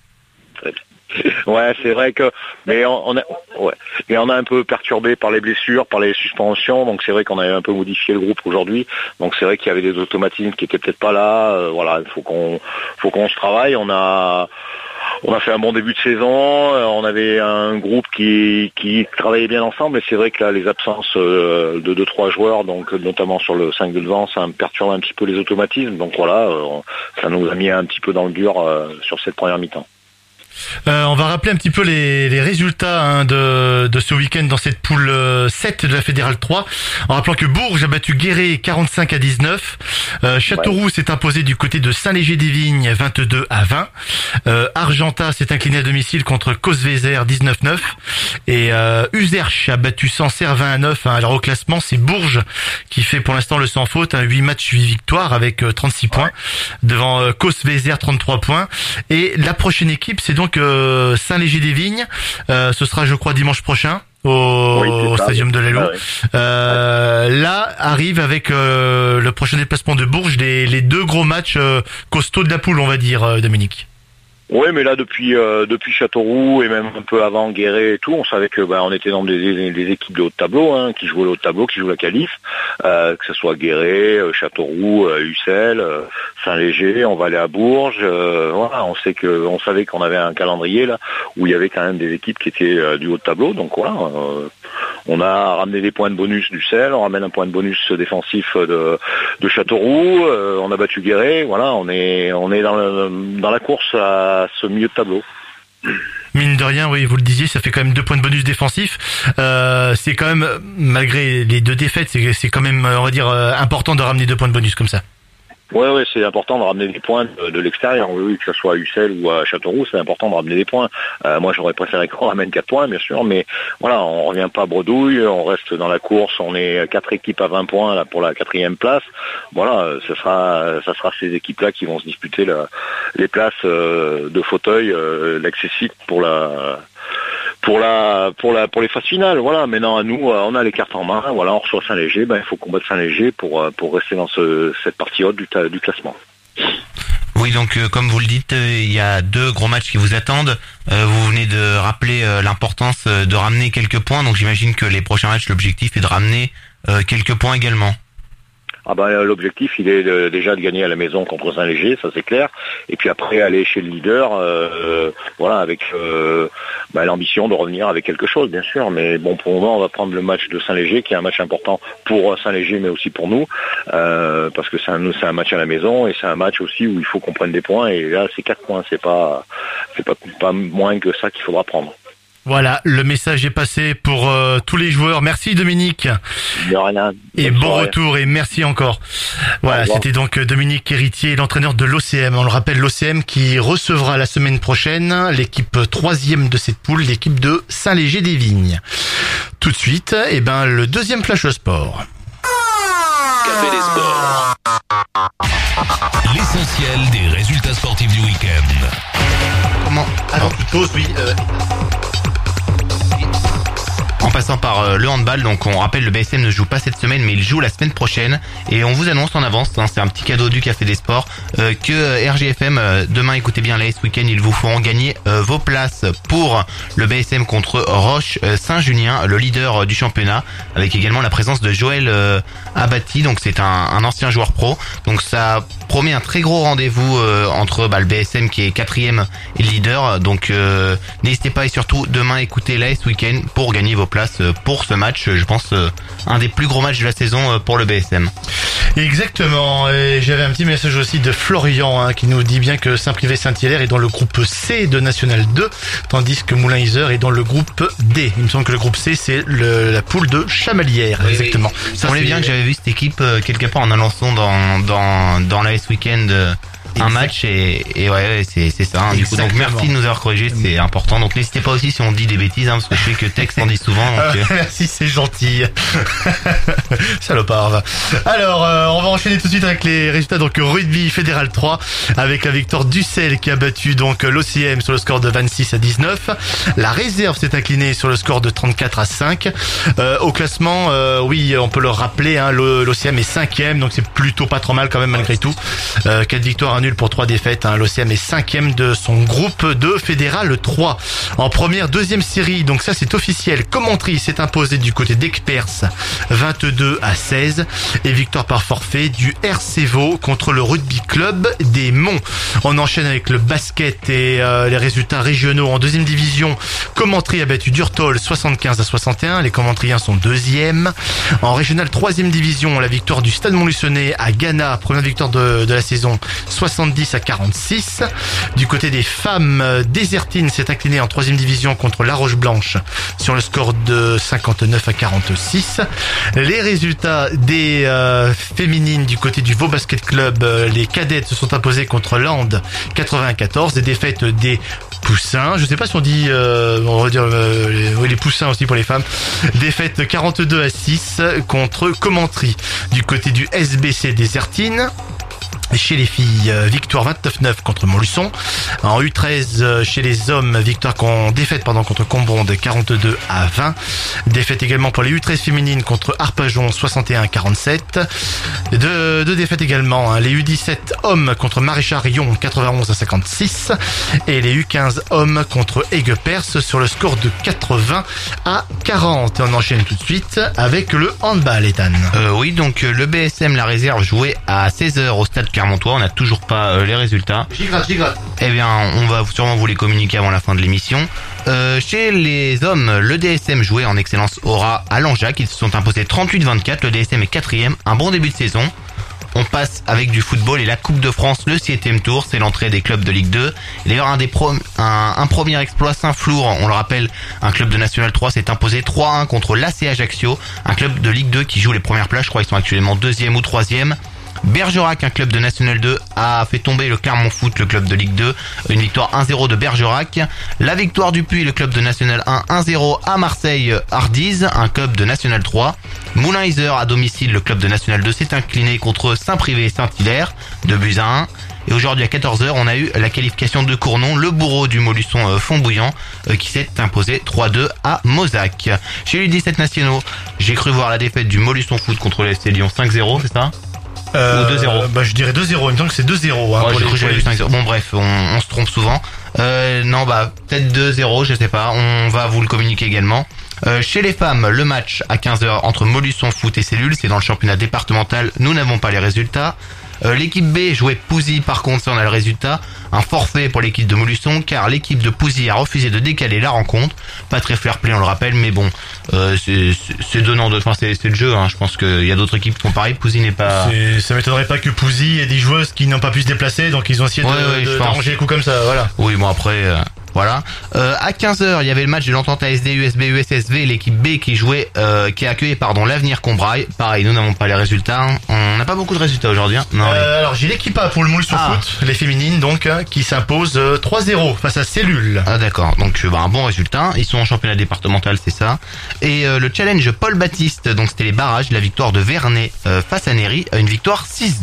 Ouais, c'est vrai que, mais on, on a, ouais, mais on a un peu perturbé par les blessures, par les suspensions, donc c'est vrai qu'on a un peu modifié le groupe aujourd'hui. Donc c'est vrai qu'il y avait des automatismes qui étaient peut-être pas là. Euh, voilà, il faut qu'on, faut qu'on se travaille. On a On a fait un bon début de saison, on avait un groupe qui, qui travaillait bien ensemble, mais c'est vrai que là, les absences de deux trois joueurs, donc notamment sur le cinq de devant, ça me perturbe un petit peu les automatismes. Donc voilà, ça nous a mis un petit peu dans le dur sur cette première mi-temps. Euh, on va rappeler un petit peu les, les résultats hein, de, de ce week-end dans cette poule sept de la Fédérale trois. En rappelant que Bourges a battu Guéret quarante-cinq à dix-neuf. Euh, Châteauroux ouais. s'est imposé du côté de Saint-Léger-des-Vignes vingt-deux à vingt. Euh, Argentat s'est incliné à domicile contre Cosvézère dix-neuf neuf. Et euh, Uzerche a battu Sancerre vingt à neuf. Hein. Alors au classement, c'est Bourges qui fait pour l'instant le sans faute. Hein, huit matchs, huit victoires avec euh, trente-six ouais. points. Devant euh, Cosvézère, trente-trois points. Et la prochaine équipe, c'est donc euh, Saint-Léger-des-Vignes. Euh, ce sera, je crois, dimanche prochain. Au, oui, au stadium de l'Elo. Ah, oui. euh, ouais. Là arrive avec euh, le prochain déplacement de Bourges les, les deux gros matchs euh, costauds de la poule, on va dire, euh, Dominique. Oui, mais là depuis euh, depuis Châteauroux et même un peu avant Guéret et tout, on savait que bah, on était dans des, des, des équipes de haut de tableau, hein, qui jouaient le haut de tableau, qui jouent la qualif, euh, que ce soit Guéret, euh, Châteauroux, euh, Ussel, euh, Saint-Léger, on va aller à Bourges. Euh, voilà, on sait que on savait qu'on avait un calendrier là où il y avait quand même des équipes qui étaient euh, du haut de tableau, donc voilà. Euh, On a ramené des points de bonus d'Ussel, on ramène un point de bonus défensif de, de Châteauroux, euh, on a battu Guéret, voilà, on est on est dans, le, dans la course à ce milieu de tableau. Mine de rien, oui, vous le disiez, ça fait quand même deux points de bonus défensifs. Euh, c'est quand même, malgré les deux défaites, c'est, c'est quand même, on va dire, important de ramener deux points de bonus comme ça. Ouais, ouais, c'est important de ramener des points de, de l'extérieur. Oui, que ce soit à Ussel ou à Châteauroux, c'est important de ramener des points. Euh, moi, j'aurais préféré qu'on ramène quatre points, bien sûr, mais voilà, on revient pas bredouille, on reste dans la course. On est quatre équipes à vingt points là pour la quatrième place. Voilà, ce sera, ça sera ces équipes-là qui vont se disputer la, les places euh, de fauteuil, euh, l'accessible pour la. Pour la, pour la, pour les phases finales, voilà. Maintenant, à nous, on a les cartes en main. Voilà, on reçoit Saint-Léger. Ben, il faut combattre Saint-Léger pour, pour rester dans ce, cette partie haute du, du classement. Oui, donc euh, comme vous le dites, euh, il y a deux gros matchs qui vous attendent. Euh, vous venez de rappeler euh, l'importance euh, de ramener quelques points. Donc, j'imagine que les prochains matchs, l'objectif est de ramener euh, quelques points également. Ah ben, l'objectif, il est de, déjà de gagner à la maison contre Saint-Léger, ça c'est clair. Et puis après, aller chez le leader, euh, voilà, avec euh, bah, l'ambition de revenir avec quelque chose, bien sûr. Mais bon, pour le moment, on va prendre le match de Saint-Léger, qui est un match important pour Saint-Léger, mais aussi pour nous, euh, parce que c'est un, c'est un match à la maison et c'est un match aussi où il faut qu'on prenne des points. Et là, c'est quatre points, c'est pas, c'est pas, pas moins que ça qu'il faudra prendre. Voilà, le message est passé pour euh, tous les joueurs. Merci Dominique. De rien. Et bon retour et merci encore. Voilà, c'était donc Dominique Héritier, l'entraîneur de l'O C M. On le rappelle, l'O C M qui recevra la semaine prochaine l'équipe troisième de cette poule, l'équipe de Saint-Léger-des-Vignes. Tout de suite, eh ben le deuxième flash sport. Café des sports. L'essentiel des résultats sportifs du week-end. Comment ? Avant toute chose, oui. Euh... En passant par euh, le handball. Donc on rappelle, le B S M ne joue pas cette semaine, mais il joue la semaine prochaine. Et on vous annonce en avance, hein, c'est un petit cadeau du Café des Sports, euh, que euh, R J F M, euh, demain, écoutez bien, là, ce week-end, ils vous feront gagner euh, vos places pour le B S M contre Roche euh, Saint-Junien, le leader euh, du championnat, avec également la présence de Joël euh, Abati. Donc c'est un, un ancien joueur pro. Donc ça promet un très gros rendez-vous euh, entre bah, le B S M qui est quatrième et leader. Donc euh, n'hésitez pas, et surtout demain écoutez l'A S Week-end pour gagner vos places pour ce match. Je pense euh, un des plus gros matchs de la saison pour le B S M. Exactement. Et j'avais un petit message aussi de Florian hein, qui nous dit bien que Saint-Privé-Saint-Hilaire est dans le groupe C de National deux, tandis que Moulins-Isère est dans le groupe D. Il me semble que le groupe C c'est le, la poule de Chamalières. Oui, exactement. Oui. Ça semblait bien que j'avais vu cette équipe euh, quelque part en annonçant dans dans dans l'A S Week-end. Euh... un match et, et ouais c'est c'est ça hein, du coup. Donc merci de nous avoir corrigé, c'est important. Donc n'hésitez pas aussi si on dit des bêtises hein, parce que je sais que Tex en dit souvent donc... euh, merci, c'est gentil. Salopard. Alors euh, on va enchaîner tout de suite avec les résultats. Donc rugby fédéral trois avec la victoire d'Ussel qui a battu donc l'O C M sur le score de vingt-six à dix-neuf. La réserve s'est inclinée sur le score de trente-quatre à cinq. Euh, au classement euh, oui on peut le rappeler hein, l'O C M est cinquième, donc c'est plutôt pas trop mal quand même malgré tout. Euh, quatre victoires, un nul pour trois défaites. Hein. L'O C M est cinquième de son groupe de fédéral trois. En première, deuxième série, donc ça c'est officiel. Commentry s'est imposé du côté d'Ecpers vingt-deux à seize et victoire par forfait du R C Vaud contre le rugby club des Monts. On enchaîne avec le basket et euh, les résultats régionaux. En deuxième division, Commentry a battu Durtol soixante-quinze à soixante et un. Les Commentriens sont deuxième. En régional troisième division, la victoire du Stade Montluçonnet à Ghana, première victoire de, de la saison, soixante-dix à quarante-six. Du côté des femmes, Désertine s'est incliné en troisième division contre La Roche-Blanche sur le score de cinquante-neuf à quarante-six. Les résultats des euh, féminines du côté du Vaud Basket Club, euh, les cadettes se sont imposées contre Land quatre-vingt-quatorze. Des défaites des Poussins, je sais pas si on dit euh, on va dire euh, les, oui, les Poussins aussi pour les femmes. Défaite quarante-deux à six contre Commentry. Du côté du S B C Désertine, chez les filles, victoire vingt-neuf à neuf contre Montluçon. En U treize, chez les hommes, victoire con, défaite pardon, contre Combonde quarante-deux à vingt. Défaite également pour les U treize féminines contre Arpajon soixante et un à quarante-sept. Deux, deux défaites également. Hein. Les U dix-sept hommes contre Maréchal-Rion quatre-vingt-onze à cinquante-six. Et les U quinze hommes contre Aigues-Perse sur le score de quatre-vingts à quarante. Et on enchaîne tout de suite avec le handball, Ethan. Euh, oui, donc le B S M, la réserve, jouait à seize heures au stade Clermontois. On n'a toujours pas euh, les résultats. J'y gratte, j'y gratte. Eh bien, on va sûrement vous les communiquer avant la fin de l'émission. Euh, chez les hommes, le D S M jouait en Excellence Aura à Langeac. Ils se sont imposés trente-huit à vingt-quatre. Le D S M est quatrième. Un bon début de saison. On passe avec du football et la Coupe de France, le septième tour, c'est l'entrée des clubs de Ligue deux. Et d'ailleurs, un des pro, un, un premier exploit, Saint-Flour, on le rappelle, un club de National trois s'est imposé trois à un contre l'A C Ajaccio, un club de Ligue deux qui joue les premières places, je crois qu'ils sont actuellement deuxième ou troisième. Bergerac, un club de National deux, a fait tomber le Clermont Foot, le club de Ligue deux. Une victoire un zéro de Bergerac. La victoire du Puy, le club de National un, un zéro à Marseille Hardies, un club de National trois. Moulins-Isère, à domicile, le club de National deux s'est incliné contre Saint-Privé et Saint-Hilaire, deux buts à un. Et aujourd'hui à quatorze heures, on a eu la qualification de Cournon, le bourreau du Montluçon euh, Font-Bouillant, euh, qui s'est imposé trois deux à Mozac. Chez les dix-sept nationaux, j'ai cru voir la défaite du Montluçon Foot contre le F C Lyon cinq zéro, c'est ça? Euh, Ou deux zéro. Bah, je dirais deux zéro. Il me semble que c'est deux zéro. Hein, ouais, pour j'ai les, cru que j'avais vu cinq zéro. Bon, bref, on, on se trompe souvent. Euh, non, bah, peut-être deux zéro, je sais pas. On va vous le communiquer également. Euh, chez les femmes, le match à quinze heures entre Montluçon Foot et Cellule, c'est dans le championnat départemental. Nous n'avons pas les résultats. Euh, l'équipe B jouait Pouzy, par contre, ça on a le résultat. Un forfait pour l'équipe de Montluçon, car l'équipe de Pouzy a refusé de décaler la rencontre. Pas très fair play, on le rappelle, mais bon, euh, c'est, c'est donnant de, enfin, c'est, c'est le jeu, hein. Je pense qu'il y a d'autres équipes qui font pareil. Pouzy n'est pas... C'est, ça m'étonnerait pas que Pouzy ait des joueuses qui n'ont pas pu se déplacer, donc ils ont essayé ouais, de, ouais, de, d'arranger les coups comme ça, voilà. Oui, bon après... Euh... Voilà. Euh, à quinze heures, il y avait le match de l'entente A S D U S B U S S V, l'équipe B qui jouait, euh, qui a accueilli pardon l'Avenir Combraille. Pareil, nous n'avons pas les résultats. On n'a pas beaucoup de résultats aujourd'hui. Hein. Non. Euh, ouais. Alors j'ai l'équipe A pour le Montluçon ah. Foot, les féminines donc, hein, qui s'impose euh, trois zéro face à Cellule. Ah d'accord. Donc bah, un bon résultat. Ils sont en championnat départemental, c'est ça. Et euh, le challenge Paul Baptiste, donc c'était les barrages, la victoire de Vernet euh, face à Néry, une victoire six deux.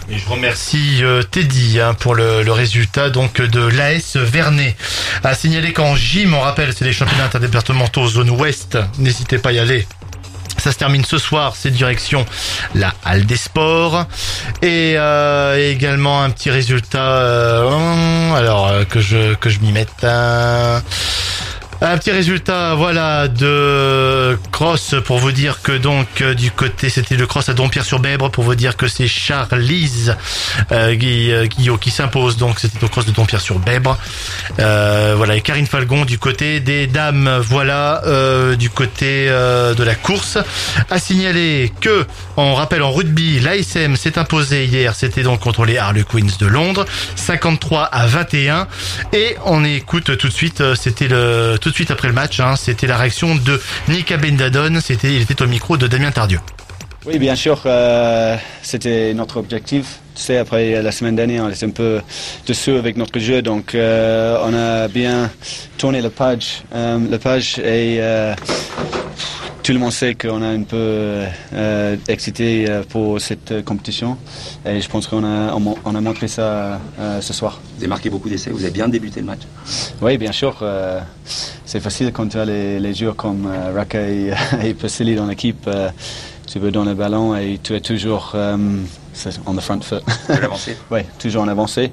Et je remercie euh, Teddy hein, pour le, le résultat donc de l'A S Vernet. À signaler qu'en gym, on rappelle, c'est les championnats interdépartementaux zone ouest. N'hésitez pas à y aller. Ça se termine ce soir, c'est direction la Halle des Sports. Et euh, également un petit résultat, euh, alors euh, que je que je m'y mette. Euh, Un petit résultat, voilà, de cross pour vous dire que donc euh, du côté, c'était le cross à Dompierre-sur-Bèbre pour vous dire que c'est Charlize euh, Guy, euh, Guillot qui s'impose, donc c'était au cross de Dompierre-sur-Bèbre. Euh, voilà, et Karine Falgon du côté des dames, voilà, euh, du côté euh, de la course. À signaler que, on rappelle en rugby, l'A S M s'est imposé hier, c'était donc contre les Harlequins de Londres, cinquante-trois à vingt et un. Et on écoute tout de suite, c'était le tout de suite après le match, hein, c'était la réaction de Nick Abendadon, c'était, il était au micro de Damien Tardieu. Oui, bien sûr, euh, c'était notre objectif. Tu sais, après la semaine dernière, on était un peu dessous avec notre jeu, donc euh, on a bien tourné la page, euh, la page et euh, tout le monde sait qu'on a un peu euh, excité pour cette compétition et je pense qu'on a, on a montré ça euh, ce soir. Vous avez marqué beaucoup d'essais, vous avez bien débuté le match. Oui, bien sûr. Euh, c'est facile quand tu as les, les joueurs comme euh, Raka et, et Pasili dans l'équipe. Euh, tu veux donner le ballon et tu es toujours um, on the front foot. Oui, toujours en avancée.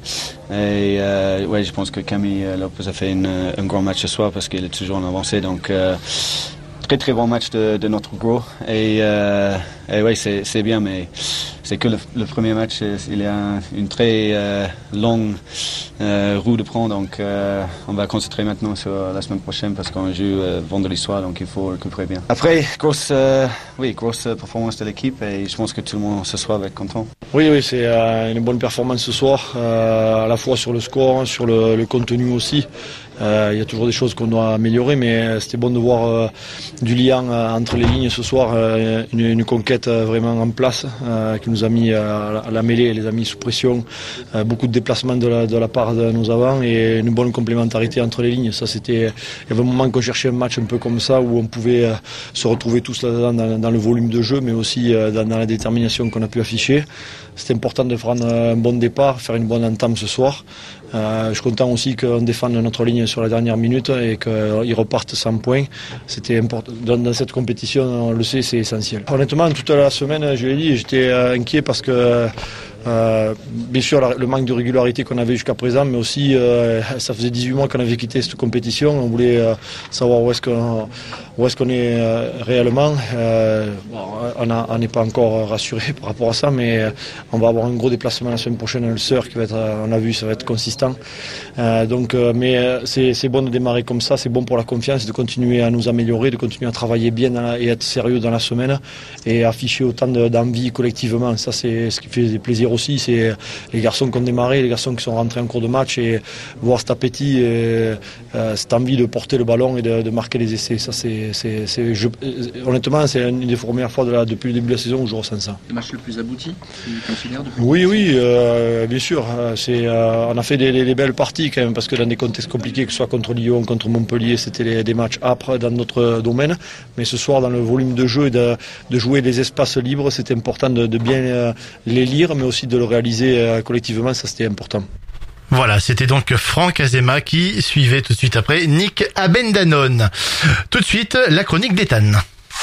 Et euh, ouais, je pense que Camille Lopez a fait une, un grand match ce soir parce qu'il est toujours en avancée. Donc, euh, très très bon match de, de notre gros. Et, euh, et ouais, c'est, c'est bien, mais c'est que le, le premier match, il y a un, une très euh, longue euh, roue de prendre. Donc, euh, on va concentrer maintenant sur la semaine prochaine parce qu'on joue euh, vendredi soir, donc il faut récupérer bien. Après, grosse, euh, oui, grosse performance de l'équipe et je pense que tout le monde ce soir va être content. Oui, oui, c'est euh, une bonne performance ce soir, euh, à la fois sur le score, sur le, le contenu aussi. Euh, il y a toujours des choses qu'on doit améliorer, mais c'était bon de voir euh, du lien euh, entre les lignes ce soir, euh, une, une conquête euh, vraiment en place euh, qui nous a mis euh, à la mêlée, les a mis sous pression, euh, beaucoup de déplacements de la, de la part de nos avants et une bonne complémentarité entre les lignes. Ça, c'était, il y avait un moment qu'on cherchait un match un peu comme ça où on pouvait euh, se retrouver tous là-dedans dans, dans le volume de jeu, mais aussi euh, dans, dans la détermination qu'on a pu afficher. C'était important de prendre un bon départ, faire une bonne entame ce soir. Euh, je suis content aussi qu'on défende notre ligne sur la dernière minute et qu'ils repartent sans points. C'était important. Dans, dans cette compétition, on le sait, c'est essentiel. Honnêtement, toute la semaine, je l'ai dit, j'étais inquiet parce que Euh, bien sûr le manque de régularité qu'on avait jusqu'à présent, mais aussi euh, ça faisait dix-huit mois qu'on avait quitté cette compétition. On voulait euh, savoir où est-ce qu'on, où est-ce qu'on est euh, réellement. Euh, bon, on n'est pas encore rassuré par rapport à ça, mais on va avoir un gros déplacement la semaine prochaine à Ulster qui va être, on a vu, ça va être consistant. Euh, donc, euh, mais c'est, c'est bon de démarrer comme ça, c'est bon pour la confiance, de continuer à nous améliorer, de continuer à travailler bien dans la, et être sérieux dans la semaine et afficher autant de, d'envie collectivement. Ça, c'est ce qui fait plaisir aussi, c'est les garçons qui ont démarré, les garçons qui sont rentrés en cours de match et voir cet appétit, et, euh, cette envie de porter le ballon et de, de marquer les essais. Ça, c'est, c'est, c'est je, honnêtement, c'est une des premières fois de la, depuis le début de la saison où je ressens ça. Le match le plus abouti, tu considères depuis... Oui, oui, euh, bien sûr. C'est, euh, on a fait des, des, des belles parties quand même parce que dans des contextes compliqués, que ce soit contre Lyon, contre Montpellier, c'était les, des matchs âpres dans notre domaine. Mais ce soir, dans le volume de jeu et de, de jouer des espaces libres, c'était important de, de bien euh, les lire, mais aussi de le réaliser euh, collectivement, ça c'était important. Voilà, c'était donc Franck Azema qui suivait tout de suite après Nick Abendanon. Tout de suite, la chronique d'Ethan.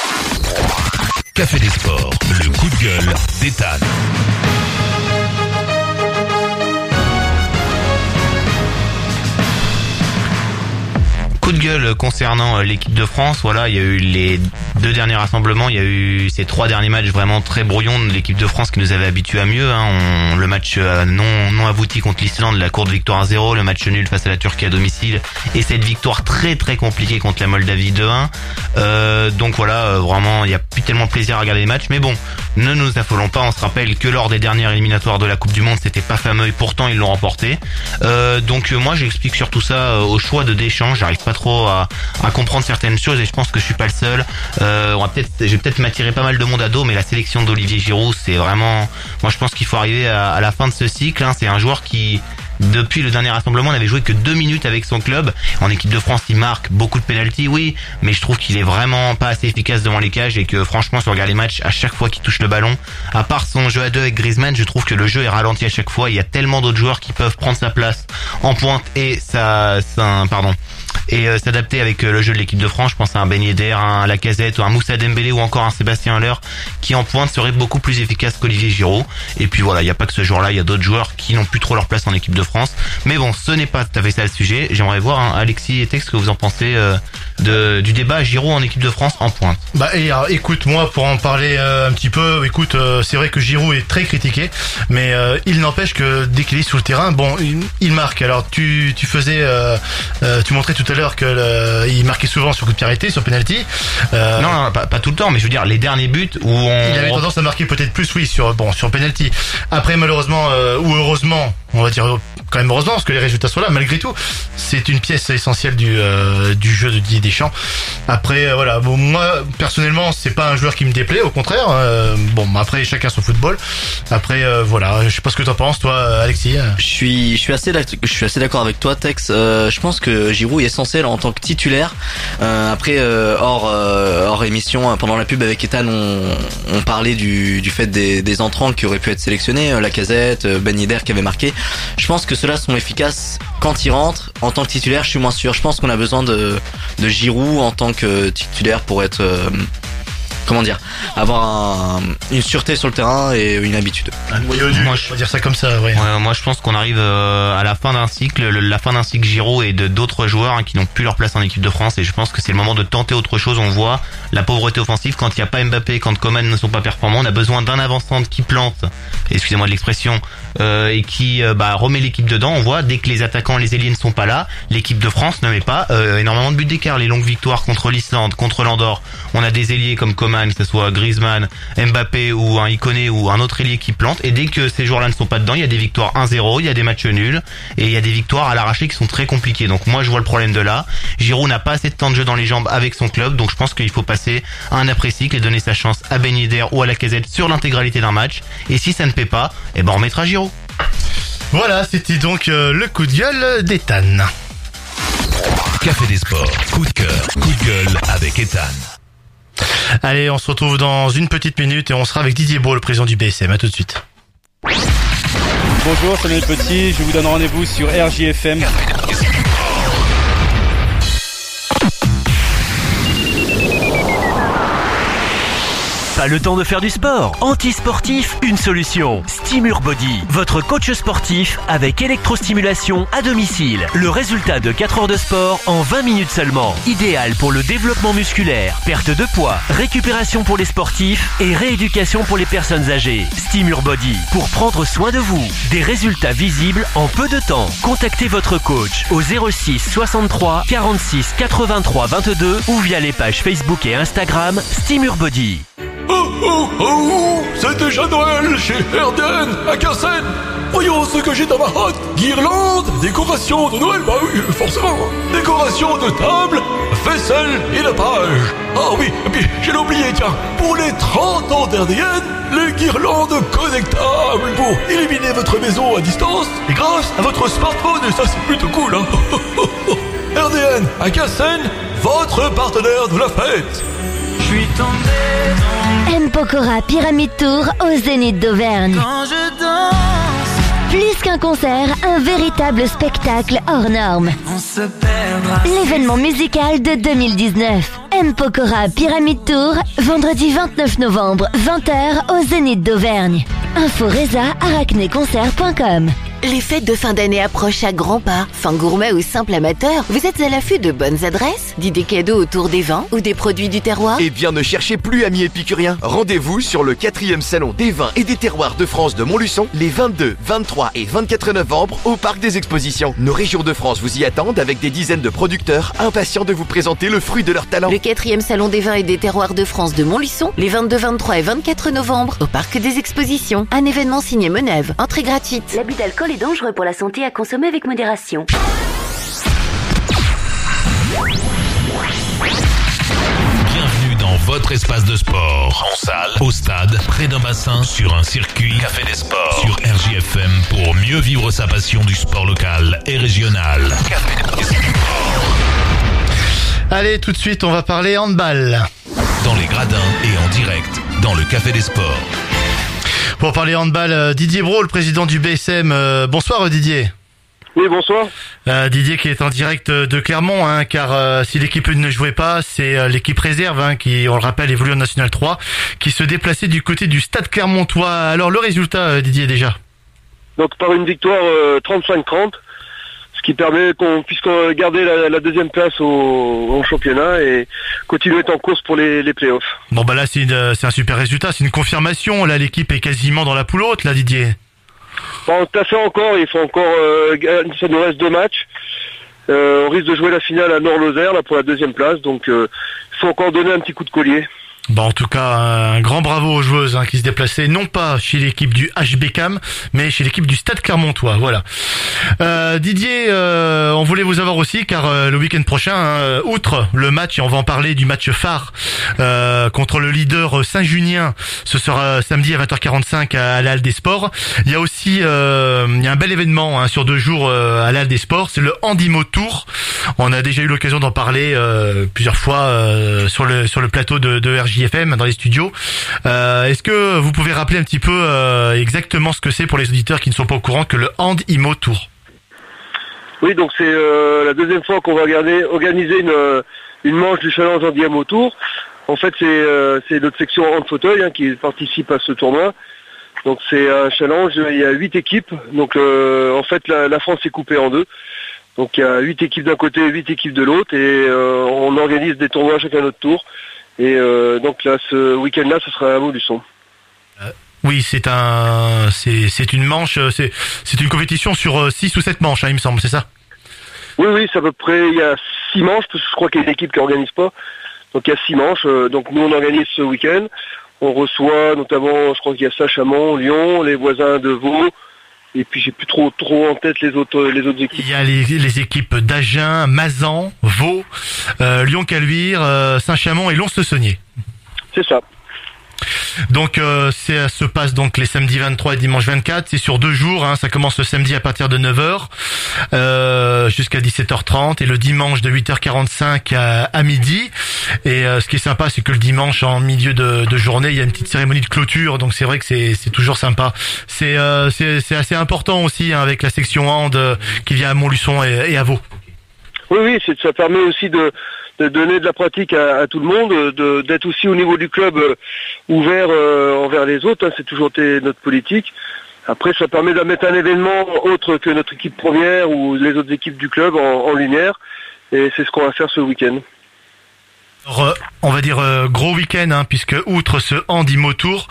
Café des Sports, le coup de gueule d'Ethan. Coup de gueule concernant l'équipe de France, voilà, il y a eu les deux derniers rassemblements, il y a eu ces trois derniers matchs vraiment très brouillons de l'équipe de France qui nous avait habitués à mieux, hein. On, le match non, non abouti contre l'Islande, la courte victoire à zéro, le match nul face à la Turquie à domicile et cette victoire très très compliquée contre la Moldavie deux un. Euh, donc voilà, vraiment, il n'y a plus tellement de plaisir à regarder les matchs, mais bon, ne nous affolons pas, on se rappelle que lors des dernières éliminatoires de la Coupe du Monde, c'était pas fameux et pourtant ils l'ont remporté. Euh, donc moi j'explique surtout ça au choix de Deschamps, j'arrive pas trop à, à comprendre certaines choses et je pense que je suis pas le seul. Euh, on va peut-être, je vais peut-être m'attirer pas mal de monde à dos, mais la sélection d'Olivier Giroud, c'est vraiment, moi je pense qu'il faut arriver à, à la fin de ce cycle, hein. C'est un joueur qui Depuis le dernier rassemblement, on avait joué que deux minutes avec son club. En équipe de France, il marque beaucoup de pénaltys, oui, mais je trouve qu'il est vraiment pas assez efficace devant les cages et que franchement, si on regarde les matchs, à chaque fois qu'il touche le ballon, à part son jeu à deux avec Griezmann, je trouve que le jeu est ralenti à chaque fois. Il y a tellement d'autres joueurs qui peuvent prendre sa place en pointe et ça, ça pardon. et euh, s'adapter avec euh, le jeu de l'équipe de France. Je pense à un Ben Yedder, un Lacazette, ou un Moussa Dembélé ou encore un Sébastien Haller qui en pointe serait beaucoup plus efficace qu'Olivier Giroud. Et puis voilà, il n'y a pas que ce joueur-là, il y a d'autres joueurs qui n'ont plus trop leur place en équipe de France. Mais bon, ce n'est pas tout à fait ça le sujet. J'aimerais voir hein, Alexis et Tex, ce que vous en pensez euh, de, du débat Giroud en équipe de France en pointe. Bah et alors, écoute, moi pour en parler euh, un petit peu, écoute, euh, c'est vrai que Giroud est très critiqué, mais euh, il n'empêche que dès qu'il est sur le terrain, bon, il, il marque. Alors tu tu faisais, euh, euh, tu montrais tout à l'heure que le, il marquait souvent sur coup de pied arrêté, sur penalty. Euh, non, non pas, pas tout le temps, mais je veux dire les derniers buts où on... il avait tendance à marquer peut-être plus, oui, sur bon sur penalty. Après malheureusement euh, ou heureusement, on va dire quand même heureusement parce que les résultats sont là. Malgré tout, c'est une pièce essentielle du euh, du jeu de Didier Deschamps. Après euh, voilà, bon, moi personnellement c'est pas un joueur qui me déplaît, au contraire. Euh, bon après chacun son football. Après euh, voilà, je sais pas ce que t'en penses toi, Alexis. Je suis je suis assez je suis assez d'accord avec toi, Tex. Euh, je pense que Giroud est essentiel en tant que titulaire. Euh, après euh, hors euh, hors émission pendant la pub avec Ethan, on on parlait du du fait des des entrants qui auraient pu être sélectionnés, Lacazette, Ben Yedder qui avait marqué. Je pense que ceux-là sont efficaces quand ils rentrent. En tant que titulaire, je suis moins sûr. Je pense qu'on a besoin de de Giroud en tant que titulaire pour être euh, comment dire, avoir un, une sûreté sur le terrain et une habitude. Moi, je vais dire ça comme ça, ouais. Ouais, moi je pense qu'on arrive euh, à la fin d'un cycle, le, la fin d'un cycle Giroud et de d'autres joueurs hein, qui n'ont plus leur place en équipe de France, et je pense que c'est le moment de tenter autre chose. On voit la pauvreté offensive quand il n'y a pas Mbappé, quand Coman ne sont pas performants. On a besoin d'un avant-centre qui plante, excusez-moi de l'expression, euh, et qui euh, bah, remet l'équipe dedans. On voit dès que les attaquants, les ailiers ne sont pas là, l'équipe de France ne met pas euh, énormément de buts d'écart. Les longues victoires contre l'Islande, contre l'Andorre, on a des ailiers comme Coman, que ce soit Griezmann, Mbappé ou un Iconé ou un autre ailier qui plante, et dès que ces joueurs-là ne sont pas dedans, il y a des victoires un zéro, il y a des matchs nuls et il y a des victoires à l'arraché qui sont très compliquées. Donc moi je vois le problème de là. Giroud n'a pas assez de temps de jeu dans les jambes avec son club, donc je pense qu'il faut passer à un après-cycle et donner sa chance à Ben Yedder ou à Lacazette sur l'intégralité d'un match, et si ça ne paie pas, eh ben on mettra Giroud. Voilà, c'était donc euh, le coup de gueule d'Ethan. Café des Sports, coup de cœur, coup de gueule avec Ethan. Allez, on se retrouve dans une petite minute et on sera avec Didier Beau, le président du B S M. À tout de suite. Bonjour, Samuel Petit, je vous donne rendez-vous sur R J F M. Pas le temps de faire du sport? Antisportif, une solution. Stimur Body, votre coach sportif avec électrostimulation à domicile. Le résultat de quatre heures de sport en vingt minutes seulement. Idéal pour le développement musculaire, perte de poids, récupération pour les sportifs et rééducation pour les personnes âgées. Stimur Body, pour prendre soin de vous. Des résultats visibles en peu de temps. Contactez votre coach au zéro six soixante-trois quarante-six quatre-vingt-trois vingt-deux ou via les pages Facebook et Instagram Stimur Body. Oh oh oh, c'est déjà Noël chez Herden à Cassel. Voyons ce que j'ai dans ma hotte. Guirlande, décoration de Noël, bah oui, forcément. Décoration de table, vaisselle et de page. Ah oui, et puis j'ai oublié, tiens, pour les trente ans d'R D N, les guirlandes connectables pour illuminer votre maison à distance et grâce à votre smartphone, et ça c'est plutôt cool, hein. R D N à Cassel, votre partenaire de la fête. Je suis tombé dans... M. Pokora Pyramid Tour au Zénith d'Auvergne. Quand je danse, plus qu'un concert, un véritable spectacle hors norme. on se perdra. L'événement musical de deux mille dix-neuf. M. Pokora Pyramid Tour, vendredi vingt-neuf novembre, vingt heures au Zénith d'Auvergne. Info Reza, arachnéconcert point com. Les fêtes de fin d'année approchent à grands pas. Fin gourmet ou simple amateur, vous êtes à l'affût de bonnes adresses, d'idées cadeaux autour des vins ou des produits du terroir? Eh bien, ne cherchez plus, amis épicuriens. Rendez-vous sur le quatrième salon des vins et des terroirs de France de Montluçon les vingt-deux, vingt-trois et vingt-quatre novembre au Parc des Expositions. Nos régions de France vous y attendent avec des dizaines de producteurs impatients de vous présenter le fruit de leur talent. Le quatrième salon des vins et des terroirs de France de Montluçon les vingt-deux, vingt-trois et vingt-quatre novembre au Parc des Expositions. Un événement signé Menève. Entrée gratuite. L'abus d'alcool est dangereux pour la santé, à consommer avec modération. Bienvenue dans votre espace de sport. En salle, au stade, près d'un bassin, sur un circuit, Café des Sports. Sur R J F M pour mieux vivre sa passion du sport local et régional. Café des Sports. Allez, tout de suite, on va parler handball. Dans les gradins et en direct, dans le Café des Sports. Pour parler handball, Didier Brault, le président du B S M. Euh, bonsoir Didier. Oui, bonsoir. Euh, Didier qui est en direct de Clermont, hein, car euh, si l'équipe ne jouait pas, c'est euh, l'équipe réserve, hein, qui, on le rappelle, évolue en National trois, qui se déplaçait du côté du Stade Clermontois. Alors le résultat, euh, Didier, déjà? Donc par une victoire euh, trente-cinq trente, ce qui permet qu'on puisse garder la, la deuxième place au, au championnat et continuer en course pour les, les playoffs. Bon bah là c'est, une, c'est un super résultat, c'est une confirmation. Là l'équipe est quasiment dans la poule haute, là Didier. Bon, t'as fait encore, il faut encore, euh, ça nous reste deux matchs. Euh, on risque de jouer la finale à Nord-Lozère là pour la deuxième place, donc il euh, faut encore donner un petit coup de collier. Bon, en tout cas, un grand bravo aux joueuses, hein, qui se déplaçaient non pas chez l'équipe du H B C A M, mais chez l'équipe du Stade Clermontois. Voilà. Euh, Didier, euh, on voulait vous avoir aussi, car euh, le week-end prochain, hein, outre le match, et on va en parler du match phare euh, contre le leader Saint-Junien, ce sera samedi à vingt heures quarante-cinq à, à la Halle des Sports. Il y a aussi euh, il y a un bel événement, hein, sur deux jours euh, à la Halle des Sports, c'est le Handimo Tour. On a déjà eu l'occasion d'en parler euh, plusieurs fois euh, sur le sur le plateau de, de R J F M dans les studios. Euh, est-ce que vous pouvez rappeler un petit peu euh, exactement ce que c'est pour les auditeurs qui ne sont pas au courant que le Handimo Tour? Oui, donc c'est euh, la deuxième fois qu'on va regarder, organiser une, une manche du challenge Handimo Tour. En fait, c'est, euh, c'est notre section hand fauteuil, hein, qui participe à ce tournoi. Donc c'est un challenge, il y a huit équipes. Donc euh, en fait, la, la France est coupée en deux. Donc il y a huit équipes d'un côté, huit équipes de l'autre, et euh, on organise des tournois chacun notre tour. Et euh, donc là, ce week-end-là, ce sera à Montluçon. Euh, oui, c'est un, c'est, c'est une manche, c'est, c'est une compétition sur six ou sept manches, hein, il me semble, c'est ça? Oui, oui, c'est à peu près, il y a six manches, parce que je crois qu'il y a une équipe qui n'organise pas. Donc il y a six manches, euh, donc nous on organise ce week-end. On reçoit notamment, je crois qu'il y a Saint-Chamond, Lyon, les voisins de Vaud. Et puis j'ai plus trop trop en tête les autres les autres équipes. Il y a les, les équipes d'Agen, Mazan, Vaud, euh, Lyon-Caluire, euh, Saint-Chamond et Lons-le-Saunier. C'est ça. Donc euh, c'est, ça se passe donc les samedis vingt-trois et dimanche vingt-quatre, c'est sur deux jours, hein, ça commence le samedi à partir de neuf heures euh, jusqu'à dix-sept heures trente et le dimanche de huit heures quarante-cinq à, à midi. Et euh, ce qui est sympa, c'est que le dimanche en milieu de, de journée, il y a une petite cérémonie de clôture, donc c'est vrai que c'est, c'est toujours sympa. C'est, euh, c'est, c'est assez important aussi, hein, avec la section hand euh, qui vient à Montluçon et, et à Vaud. Oui, oui, c'est, ça permet aussi de, de donner de la pratique à, à tout le monde, de, d'être aussi au niveau du club euh, ouvert euh, envers les autres, hein, c'est toujours t- notre politique. Après, ça permet de mettre un événement autre que notre équipe première ou les autres équipes du club en, en lumière, et c'est ce qu'on va faire ce week-end. Alors, on va dire euh, gros week-end, hein, puisque outre ce Handimo Tour,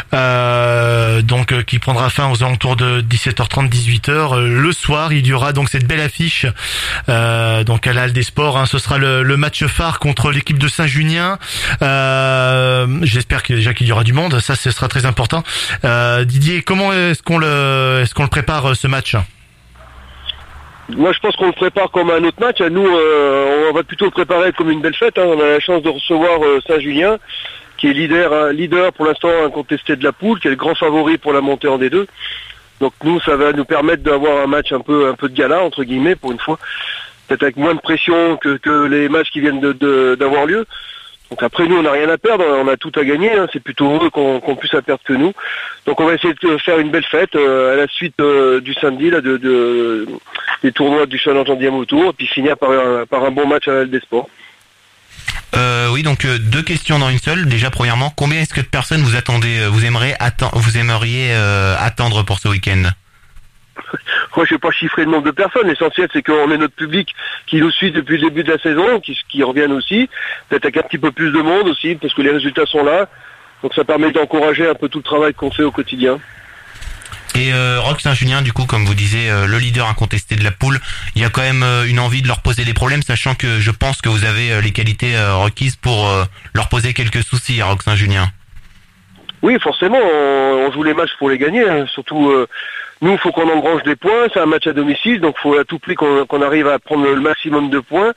euh, donc euh, qui prendra fin aux alentours de dix-sept heures trente, dix-huit heures, euh, le soir, il y aura donc cette belle affiche, euh, donc à la Halle des Sports. Hein, ce sera le, le match phare contre l'équipe de Saint-Junien. Euh, j'espère que déjà qu'il y aura du monde, ça ce sera très important. Euh, Didier, comment est-ce qu'on le, est-ce qu'on le prépare ce match? Moi, je pense qu'on le prépare comme un autre match. Nous, euh, on va plutôt le préparer comme une belle fête. Hein. On a la chance de recevoir euh, Saint-Julien, qui est leader, hein, leader pour l'instant incontesté de la poule, qui est le grand favori pour la montée en D deux. Donc nous, ça va nous permettre d'avoir un match un peu, un peu de gala entre guillemets pour une fois, peut-être avec moins de pression que, que les matchs qui viennent de, de, d'avoir lieu. Donc après, nous, on n'a rien à perdre, on a tout à gagner, hein. C'est plutôt eux qu'on, qu'on puisse à perdre que nous. Donc on va essayer de faire une belle fête euh, à la suite euh, du samedi, là, de, de, des tournois du Challenge Handimo Tour, et puis finir par un, par un bon match à la Halle des Sports. Euh, oui, donc euh, deux questions dans une seule. Déjà, premièrement, combien est-ce que de personnes vous attendez, euh, vous aimeriez, atten- vous aimeriez euh, attendre pour ce week-end? Moi, je ne vais pas chiffrer le nombre de personnes. L'essentiel, c'est qu'on ait notre public qui nous suit depuis le début de la saison, qui, qui reviennent aussi, peut-être avec un petit peu plus de monde aussi, parce que les résultats sont là. Donc ça permet d'encourager un peu tout le travail qu'on fait au quotidien. Et euh, Rock Saint-Julien, du coup, comme vous disiez, euh, le leader incontesté de la poule, il y a quand même euh, une envie de leur poser des problèmes, sachant que je pense que vous avez euh, les qualités euh, requises pour euh, leur poser quelques soucis à Rock Saint-Julien. Oui, forcément, on, on joue les matchs pour les gagner, hein. Surtout... Euh, Nous, il faut qu'on engrange des points, c'est un match à domicile, donc il faut à tout prix qu'on, qu'on arrive à prendre le maximum de points.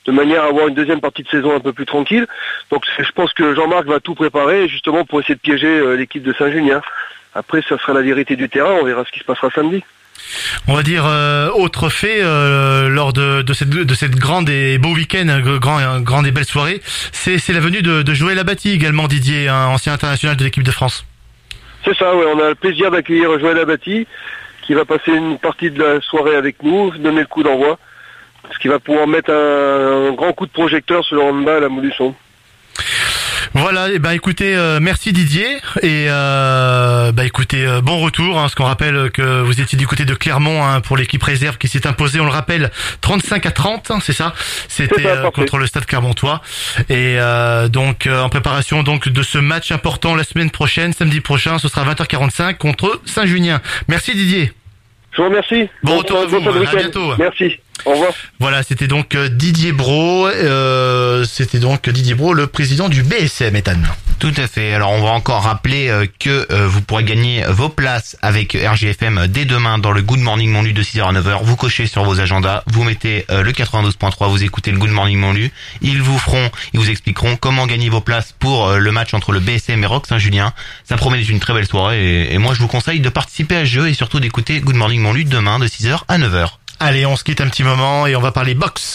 de manière à avoir une deuxième partie de saison un peu plus tranquille. Donc je pense que Jean-Marc va tout préparer justement pour essayer de piéger euh, l'équipe de Saint-Junien. Après, ça sera la vérité du terrain, on verra ce qui se passera samedi. On va dire euh, autre fait euh, lors de, de cette de cette grande et beau week-end, grand, grande et belle soirée, c'est c'est la venue de, de Joël Abati également, Didier, un ancien international de l'équipe de France. C'est ça, ouais, on a le plaisir d'accueillir Joël Abati, qui va passer une partie de la soirée avec nous, donner le coup d'envoi, ce qui va pouvoir mettre un, un grand coup de projecteur sur le handball à Montluçon. Voilà, et ben écoutez, euh, merci Didier, et euh, bah écoutez, euh, bon retour, hein, parce qu'on rappelle que vous étiez du côté de Clermont hein, pour l'équipe réserve qui s'est imposée, on le rappelle, trente-cinq à trente, hein, c'est ça, c'était ça, euh, contre le Stade Clermontois, et euh, donc euh, en préparation donc de ce match important la semaine prochaine, samedi prochain, ce sera vingt heures quarante-cinq contre Saint-Junien. Merci Didier. Je vous remercie. Bon, bon retour à vous, à bientôt. Merci. Au revoir. Voilà, c'était donc Didier Brault, euh, c'était donc Didier Brault, le président du B S M, Ethan. Tout à fait. Alors on va encore rappeler euh, que euh, vous pourrez gagner vos places avec R J F M dès demain dans le Good Morning Montlu de six heures à neuf heures. Vous cochez sur vos agendas, vous mettez euh, le quatre-vingt-douze point trois, vous écoutez le Good Morning Montlu. Ils vous feront, ils vous expliqueront comment gagner vos places pour euh, le match entre le B S M et Rock Saint-Julien. Ça promet d'être une très belle soirée et, et moi je vous conseille de participer à ce jeu et surtout d'écouter Good Morning Montlu demain de six heures à neuf heures. Allez, on se quitte un petit moment et on va parler boxe.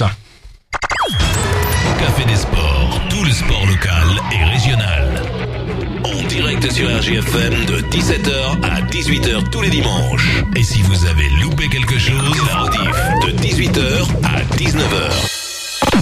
Café des sports, tout le sport local et régional. En direct sur R J F M de dix-sept heures à dix-huit heures tous les dimanches. Et si vous avez loupé quelque chose, la rediff de dix-huit heures à dix-neuf heures.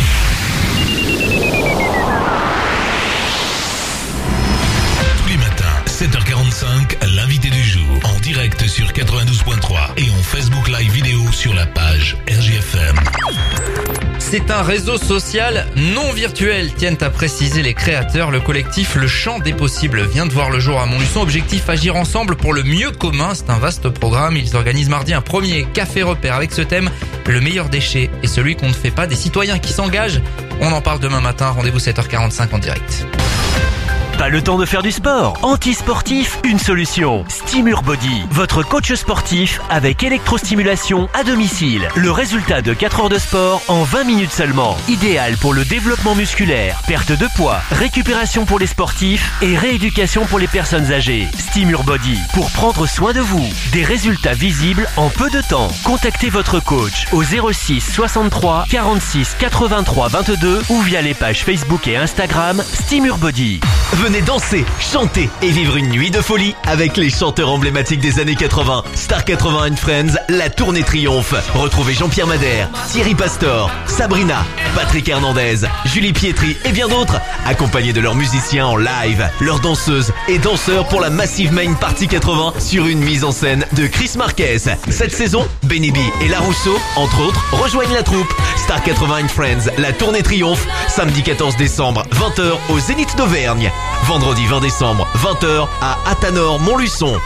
Tous les matins, sept heures quarante-cinq, l'invité du jour, en direct sur quatre-vingt-douze point trois et en Facebook Live vidéo sur la page R J F M. C'est un réseau social non virtuel, tiennent à préciser les créateurs. Le collectif Le Champ des Possibles vient de voir le jour à Montluçon. Objectif, agir ensemble pour le mieux commun. C'est un vaste programme. Ils organisent mardi un premier café repère avec ce thème. Le meilleur déchet est celui qu'on ne fait pas, des citoyens qui s'engagent. On en parle demain matin. Rendez-vous sept heures quarante-cinq en direct. Pas le temps de faire du sport? Antisportif, une solution. Stimur Body, votre coach sportif avec électrostimulation à domicile. Le résultat de quatre heures de sport en vingt minutes seulement. Idéal pour le développement musculaire, perte de poids, récupération pour les sportifs et rééducation pour les personnes âgées. Stimur Body, pour prendre soin de vous. Des résultats visibles en peu de temps. Contactez votre coach au zéro six soixante-trois quarante-six quatre-vingt-trois vingt-deux ou via les pages Facebook et Instagram Stimur Body. Venez danser, chanter et vivre une nuit de folie avec les chanteurs emblématiques des années quatre-vingts. Star quatre-vingts and Friends, la tournée triomphe. Retrouvez Jean-Pierre Madère, Thierry Pastor, Sabrina, Patrick Hernandez, Julie Pietri et bien d'autres, accompagnés de leurs musiciens en live, leurs danseuses et danseurs pour la Massive Main Party quatre-vingts sur une mise en scène de Chris Marquez. Cette saison, Benny B et La Rousseau, entre autres, rejoignent la troupe. Star quatre-vingts and Friends, la tournée triomphe, samedi quatorze décembre, vingt heures au Zénith d'Auvergne. Vendredi vingt décembre, vingt heures à Athanor, Montluçon.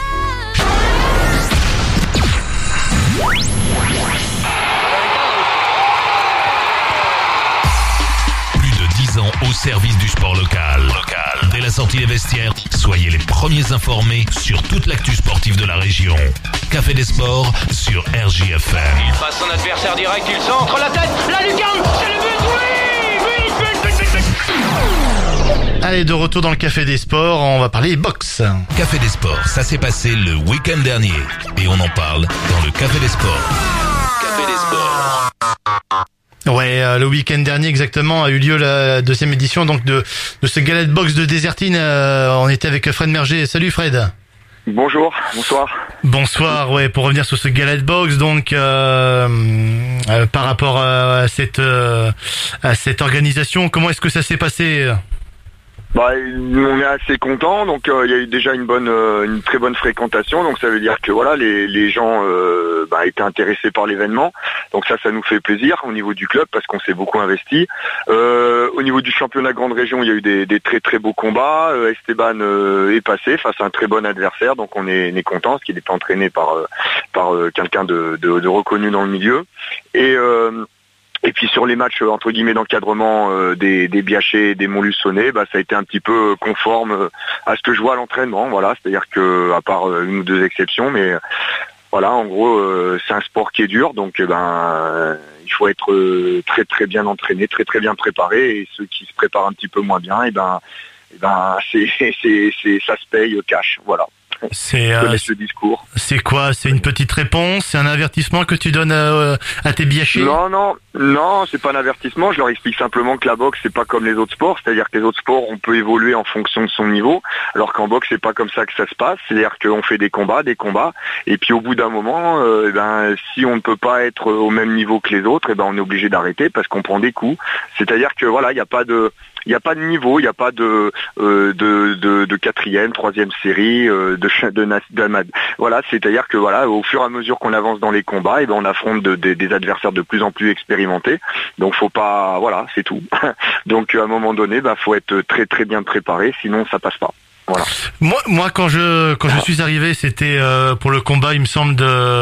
Plus de dix ans au service du sport local. Local. Dès la sortie des vestiaires, soyez les premiers informés sur toute l'actu sportive de la région. Café des sports sur R J F M. Il passe son adversaire direct, il centre la tête, la lucarne, c'est le but, oui, but, but, but, but, but. Allez, de retour dans le Café des Sports, on va parler boxe. Café des Sports, ça s'est passé le week-end dernier. Et on en parle dans le Café des Sports. Café des Sports. Ouais, euh, le week-end dernier exactement a eu lieu la deuxième édition donc de, de ce gala de boxe de Désertine. Euh, on était avec Fred Merger. Salut Fred. Bonjour, bonsoir. Bonsoir, ouais, pour revenir sur ce gala de boxe, donc euh, euh, par rapport à cette euh, à cette organisation, comment est-ce que ça s'est passé ? Bah, on est assez content, donc il euh, y a eu déjà une bonne, euh, une très bonne fréquentation, donc ça veut dire que voilà, les, les gens euh, bah, étaient intéressés par l'événement, donc ça, ça nous fait plaisir au niveau du club parce qu'on s'est beaucoup investi. Euh, au niveau du championnat grande région, il y a eu des, des très très beaux combats. Euh, Esteban euh, est passé face à un très bon adversaire, donc on est, on est content parce qu'il est entraîné par euh, par euh, quelqu'un de, de, de reconnu dans le milieu et euh, Et puis sur les matchs entre guillemets d'encadrement euh, des, des Biachés et des Montluçonnais, bah ça a été un petit peu conforme à ce que je vois à l'entraînement, voilà, c'est-à-dire que à part une ou deux exceptions, mais Voilà, en gros, euh, c'est un sport qui est dur, donc eh ben, euh, il faut être euh, très très bien entraîné, très très bien préparé. Et ceux qui se préparent un petit peu moins bien, eh ben, eh ben, c'est, c'est, c'est, ça se paye cash. Voilà. C'est, euh, le discours. C'est quoi? C'est une petite réponse? C'est un avertissement que tu donnes à, à tes biachés? Non, non, non, c'est pas un avertissement. Je leur explique simplement que la boxe, c'est pas comme les autres sports. C'est-à-dire que les autres sports, on peut évoluer en fonction de son niveau. Alors qu'en boxe, c'est pas comme ça que ça se passe. C'est-à-dire qu'on fait des combats, des combats. Et puis au bout d'un moment, euh, eh ben, si on ne peut pas être au même niveau que les autres, eh ben, on est obligé d'arrêter parce qu'on prend des coups. C'est-à-dire que voilà, il n'y a pas de, il n'y a pas de niveau, il n'y a pas de, euh, de, de, de quatrième, troisième série, euh, de, de, de, de voilà, c'est-à-dire que voilà, au fur et à mesure qu'on avance dans les combats, et ben on affronte de, de, des adversaires de plus en plus expérimentés. Donc faut pas, voilà, c'est tout. Donc à un moment donné, bah faut être très très bien préparé, sinon ça passe pas. Voilà. Moi, moi, quand je quand je suis arrivé, c'était euh, pour le combat, il me semble,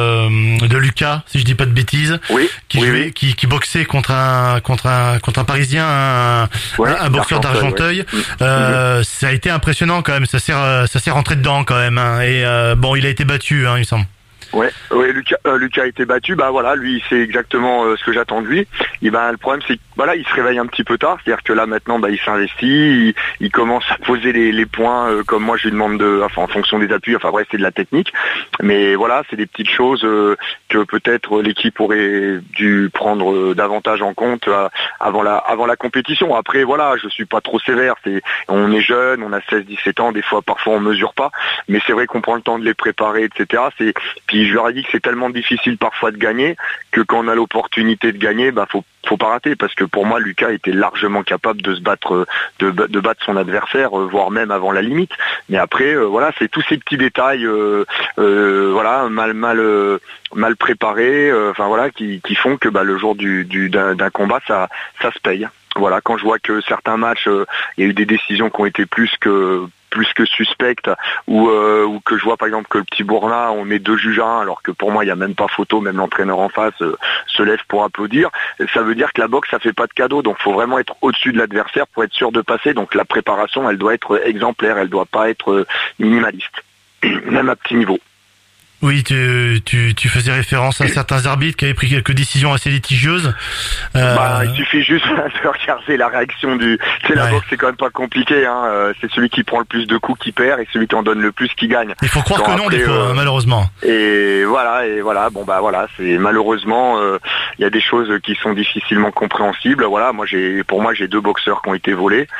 de de Lucas, si je dis pas de bêtises, oui, qui oui, jouait, oui. qui qui boxait contre un contre un contre un Parisien, un, ouais, un boxeur d'Argenteuil. Ouais. Euh, mm-hmm. Ça a été impressionnant quand même. Ça s'est ça s'est rentré dedans quand même. Hein. Et euh, bon, il a été battu, hein, il me semble. Ouais, ouais, Lucas, euh, Lucas a été battu. Bah voilà, lui, c'est exactement euh, ce que j'attends de lui. Et ben, le problème, c'est que voilà, il se réveille un petit peu tard. C'est-à-dire que là, maintenant, bah, il s'investit, il, il commence à poser les, les points euh, comme moi, je lui demande de, enfin, en fonction des appuis. Enfin bref, c'est de la technique. Mais voilà, c'est des petites choses euh, que peut-être l'équipe aurait dû prendre euh, davantage en compte euh, avant la, avant la compétition. Après, voilà, je suis pas trop sévère. C'est, on est jeune, on a seize dix-sept ans. Des fois, parfois, on mesure pas. Mais c'est vrai qu'on prend le temps de les préparer, et cetera. C'est puis je leur ai dit que c'est tellement difficile parfois de gagner que quand on a l'opportunité de gagner, bah faut faut pas rater, parce que pour moi Lucas était largement capable de se battre, de, de battre son adversaire, voire même avant la limite. Mais après, euh, voilà, c'est tous ces petits détails, euh, euh, voilà, mal mal euh, mal préparés, euh, enfin voilà, qui, qui font que bah, le jour du, du d'un, d'un combat, ça ça se paye. Voilà, quand je vois que certains matchs, il euh, y a eu des décisions qui ont été plus que plus que suspecte, ou euh, ou que je vois par exemple que le petit Bourna, on met deux juges à un, alors que pour moi il n'y a même pas photo, même l'entraîneur en face euh, se lève pour applaudir. Ça veut dire que la boxe, ça fait pas de cadeau, donc faut vraiment être au-dessus de l'adversaire pour être sûr de passer. Donc la préparation, elle doit être exemplaire, elle doit pas être minimaliste, même à petit niveau. Oui, tu, tu, tu faisais référence à certains arbitres qui avaient pris quelques décisions assez litigieuses. Euh... Bah, il suffit juste de regarder la réaction du... Tu sais, la ouais. boxe, c'est quand même pas compliqué, hein. C'est celui qui prend le plus de coups qui perd, et celui qui en donne le plus qui gagne. Il faut croire donc, que non, après, des fois, euh... malheureusement. Et voilà, et voilà, bon bah voilà, c'est malheureusement, il euh, y a des choses qui sont difficilement compréhensibles. Voilà, moi j'ai, pour moi, j'ai deux boxeurs qui ont été volés.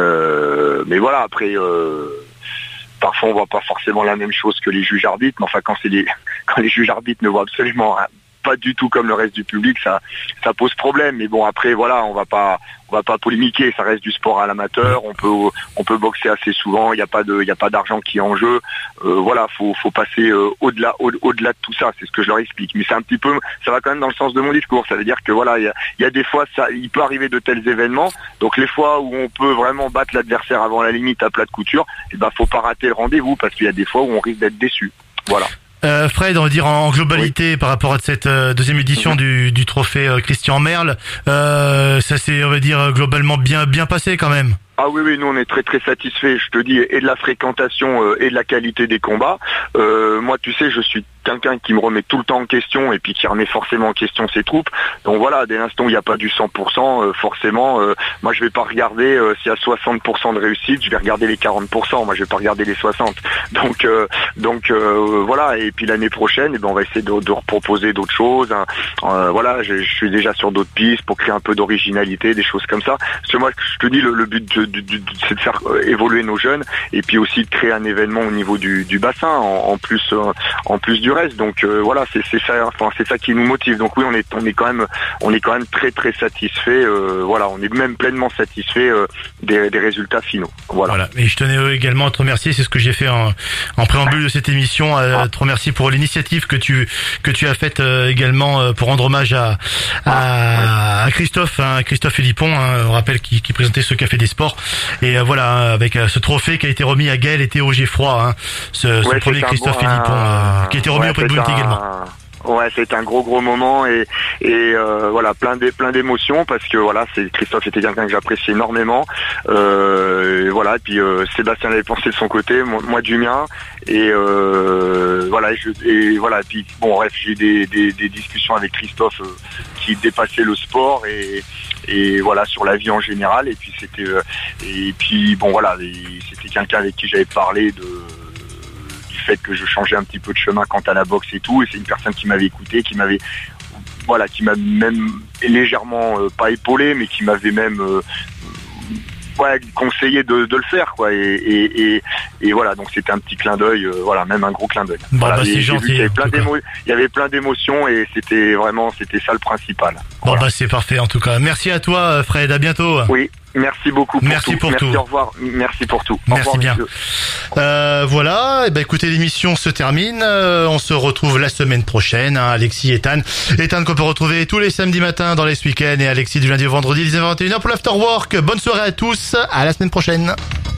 Euh, mais voilà, après... Euh... Parfois, on voit pas forcément la même chose que les juges arbitres, mais enfin, quand c'est les, quand les juges arbitres ne voient absolument pas du tout comme le reste du public, ça, ça pose problème. Mais bon, après, voilà, on va pas, on va pas polémiquer. Ça reste du sport à l'amateur. On peut, on peut boxer assez souvent. Il n'y a pas de, il y a pas d'argent qui est en jeu. Euh, voilà, faut, faut passer euh, au-delà, au, au-delà de tout ça. C'est ce que je leur explique. Mais c'est un petit peu, ça va quand même dans le sens de mon discours. Ça veut dire que voilà, il y a, il y a des fois, ça, il peut arriver de tels événements. Donc les fois où on peut vraiment battre l'adversaire avant la limite à plat de couture, eh ben, faut pas rater le rendez-vous, parce qu'il y a des fois où on risque d'être déçu. Voilà. Euh, Fred, on va dire en globalité, oui, par rapport à cette euh, deuxième édition mmh. du, du trophée euh, Christian Merle, euh, ça s'est, on va dire, globalement bien bien passé quand même. Ah oui, oui, nous on est très très satisfaits, je te dis, et de la fréquentation euh, et de la qualité des combats. Euh, moi, tu sais, je suis quelqu'un qui me remet tout le temps en question, et puis qui remet forcément en question ses troupes. Donc voilà, dès l'instant où il n'y a pas du cent pour cent, euh, forcément, euh, moi je vais pas regarder euh, s'il y a soixante pour cent de réussite, je vais regarder les quarante pour cent, moi je vais pas regarder les soixante. Donc euh, donc euh, voilà, et puis l'année prochaine, eh ben, on va essayer de, de reproposer d'autres choses. Hein. Euh, voilà, je, je suis déjà sur d'autres pistes pour créer un peu d'originalité, des choses comme ça. Parce que moi, je te dis, le, le but de, de, de, c'est de faire évoluer nos jeunes, et puis aussi de créer un événement au niveau du, du bassin, en, en plus euh, en plus du reste. Donc euh, voilà, c'est, c'est ça, enfin c'est ça qui nous motive. Donc oui, on est on est quand même on est quand même très très satisfait. Euh, voilà, on est même pleinement satisfait euh, des, des résultats finaux. Voilà. Voilà. Et je tenais également à te remercier. C'est ce que j'ai fait en, en préambule de cette émission. À te remercier pour l'initiative que tu que tu as faite euh, également euh, pour rendre hommage à à, à Christophe, hein, Christophe Philippon. Hein, on rappelle qui, qui présentait ce Café des Sports. Et euh, voilà, avec euh, ce trophée qui a été remis à Gaël et Théo Geffroy, hein, ce, ce ouais, premier Christophe bon, Philippon, euh, qui a été remis ouais, auprès de Bounty également. Ouais, c'était un gros gros moment et et euh, voilà plein de plein d'émotions parce que voilà c'est Christophe était quelqu'un que j'apprécie énormément. Euh, et voilà et puis euh, Sébastien avait pensé de son côté, moi, moi du mien et euh, voilà et, je, et voilà et puis bon bref j'ai eu des, des des discussions avec Christophe euh, qui dépassaient le sport et et voilà sur la vie en général et puis c'était euh, et puis bon voilà et c'était quelqu'un avec qui j'avais parlé de fait que je changeais un petit peu de chemin quant à la boxe et tout et c'est une personne qui m'avait écouté, qui m'avait voilà, qui m'a même légèrement euh, pas épaulé mais qui m'avait même euh, ouais, conseillé de, de le faire quoi et, et, et, et voilà donc c'était un petit clin d'œil euh, voilà même un gros clin d'œil. Bon, voilà, bah, c'est gentil. Il y avait plein d'émo- il y avait plein d'émotions et c'était vraiment c'était ça le principal. Bon voilà. Bah c'est parfait en tout cas. Merci à toi Fred, à bientôt. Oui. Merci beaucoup pour Merci tout. pour Merci, tout. Au revoir. Merci pour tout. Merci au revoir, bien. Euh, voilà. Et ben écoutez, l'émission se termine. Euh, on se retrouve la semaine prochaine. Hein, Alexis, Ethan, Ethan qu'on peut retrouver tous les samedis matins dans les week-ends et Alexis du lundi au vendredi dix-neuf heures vingt et une heures pour l'afterwork. Bonne soirée à tous. À la semaine prochaine.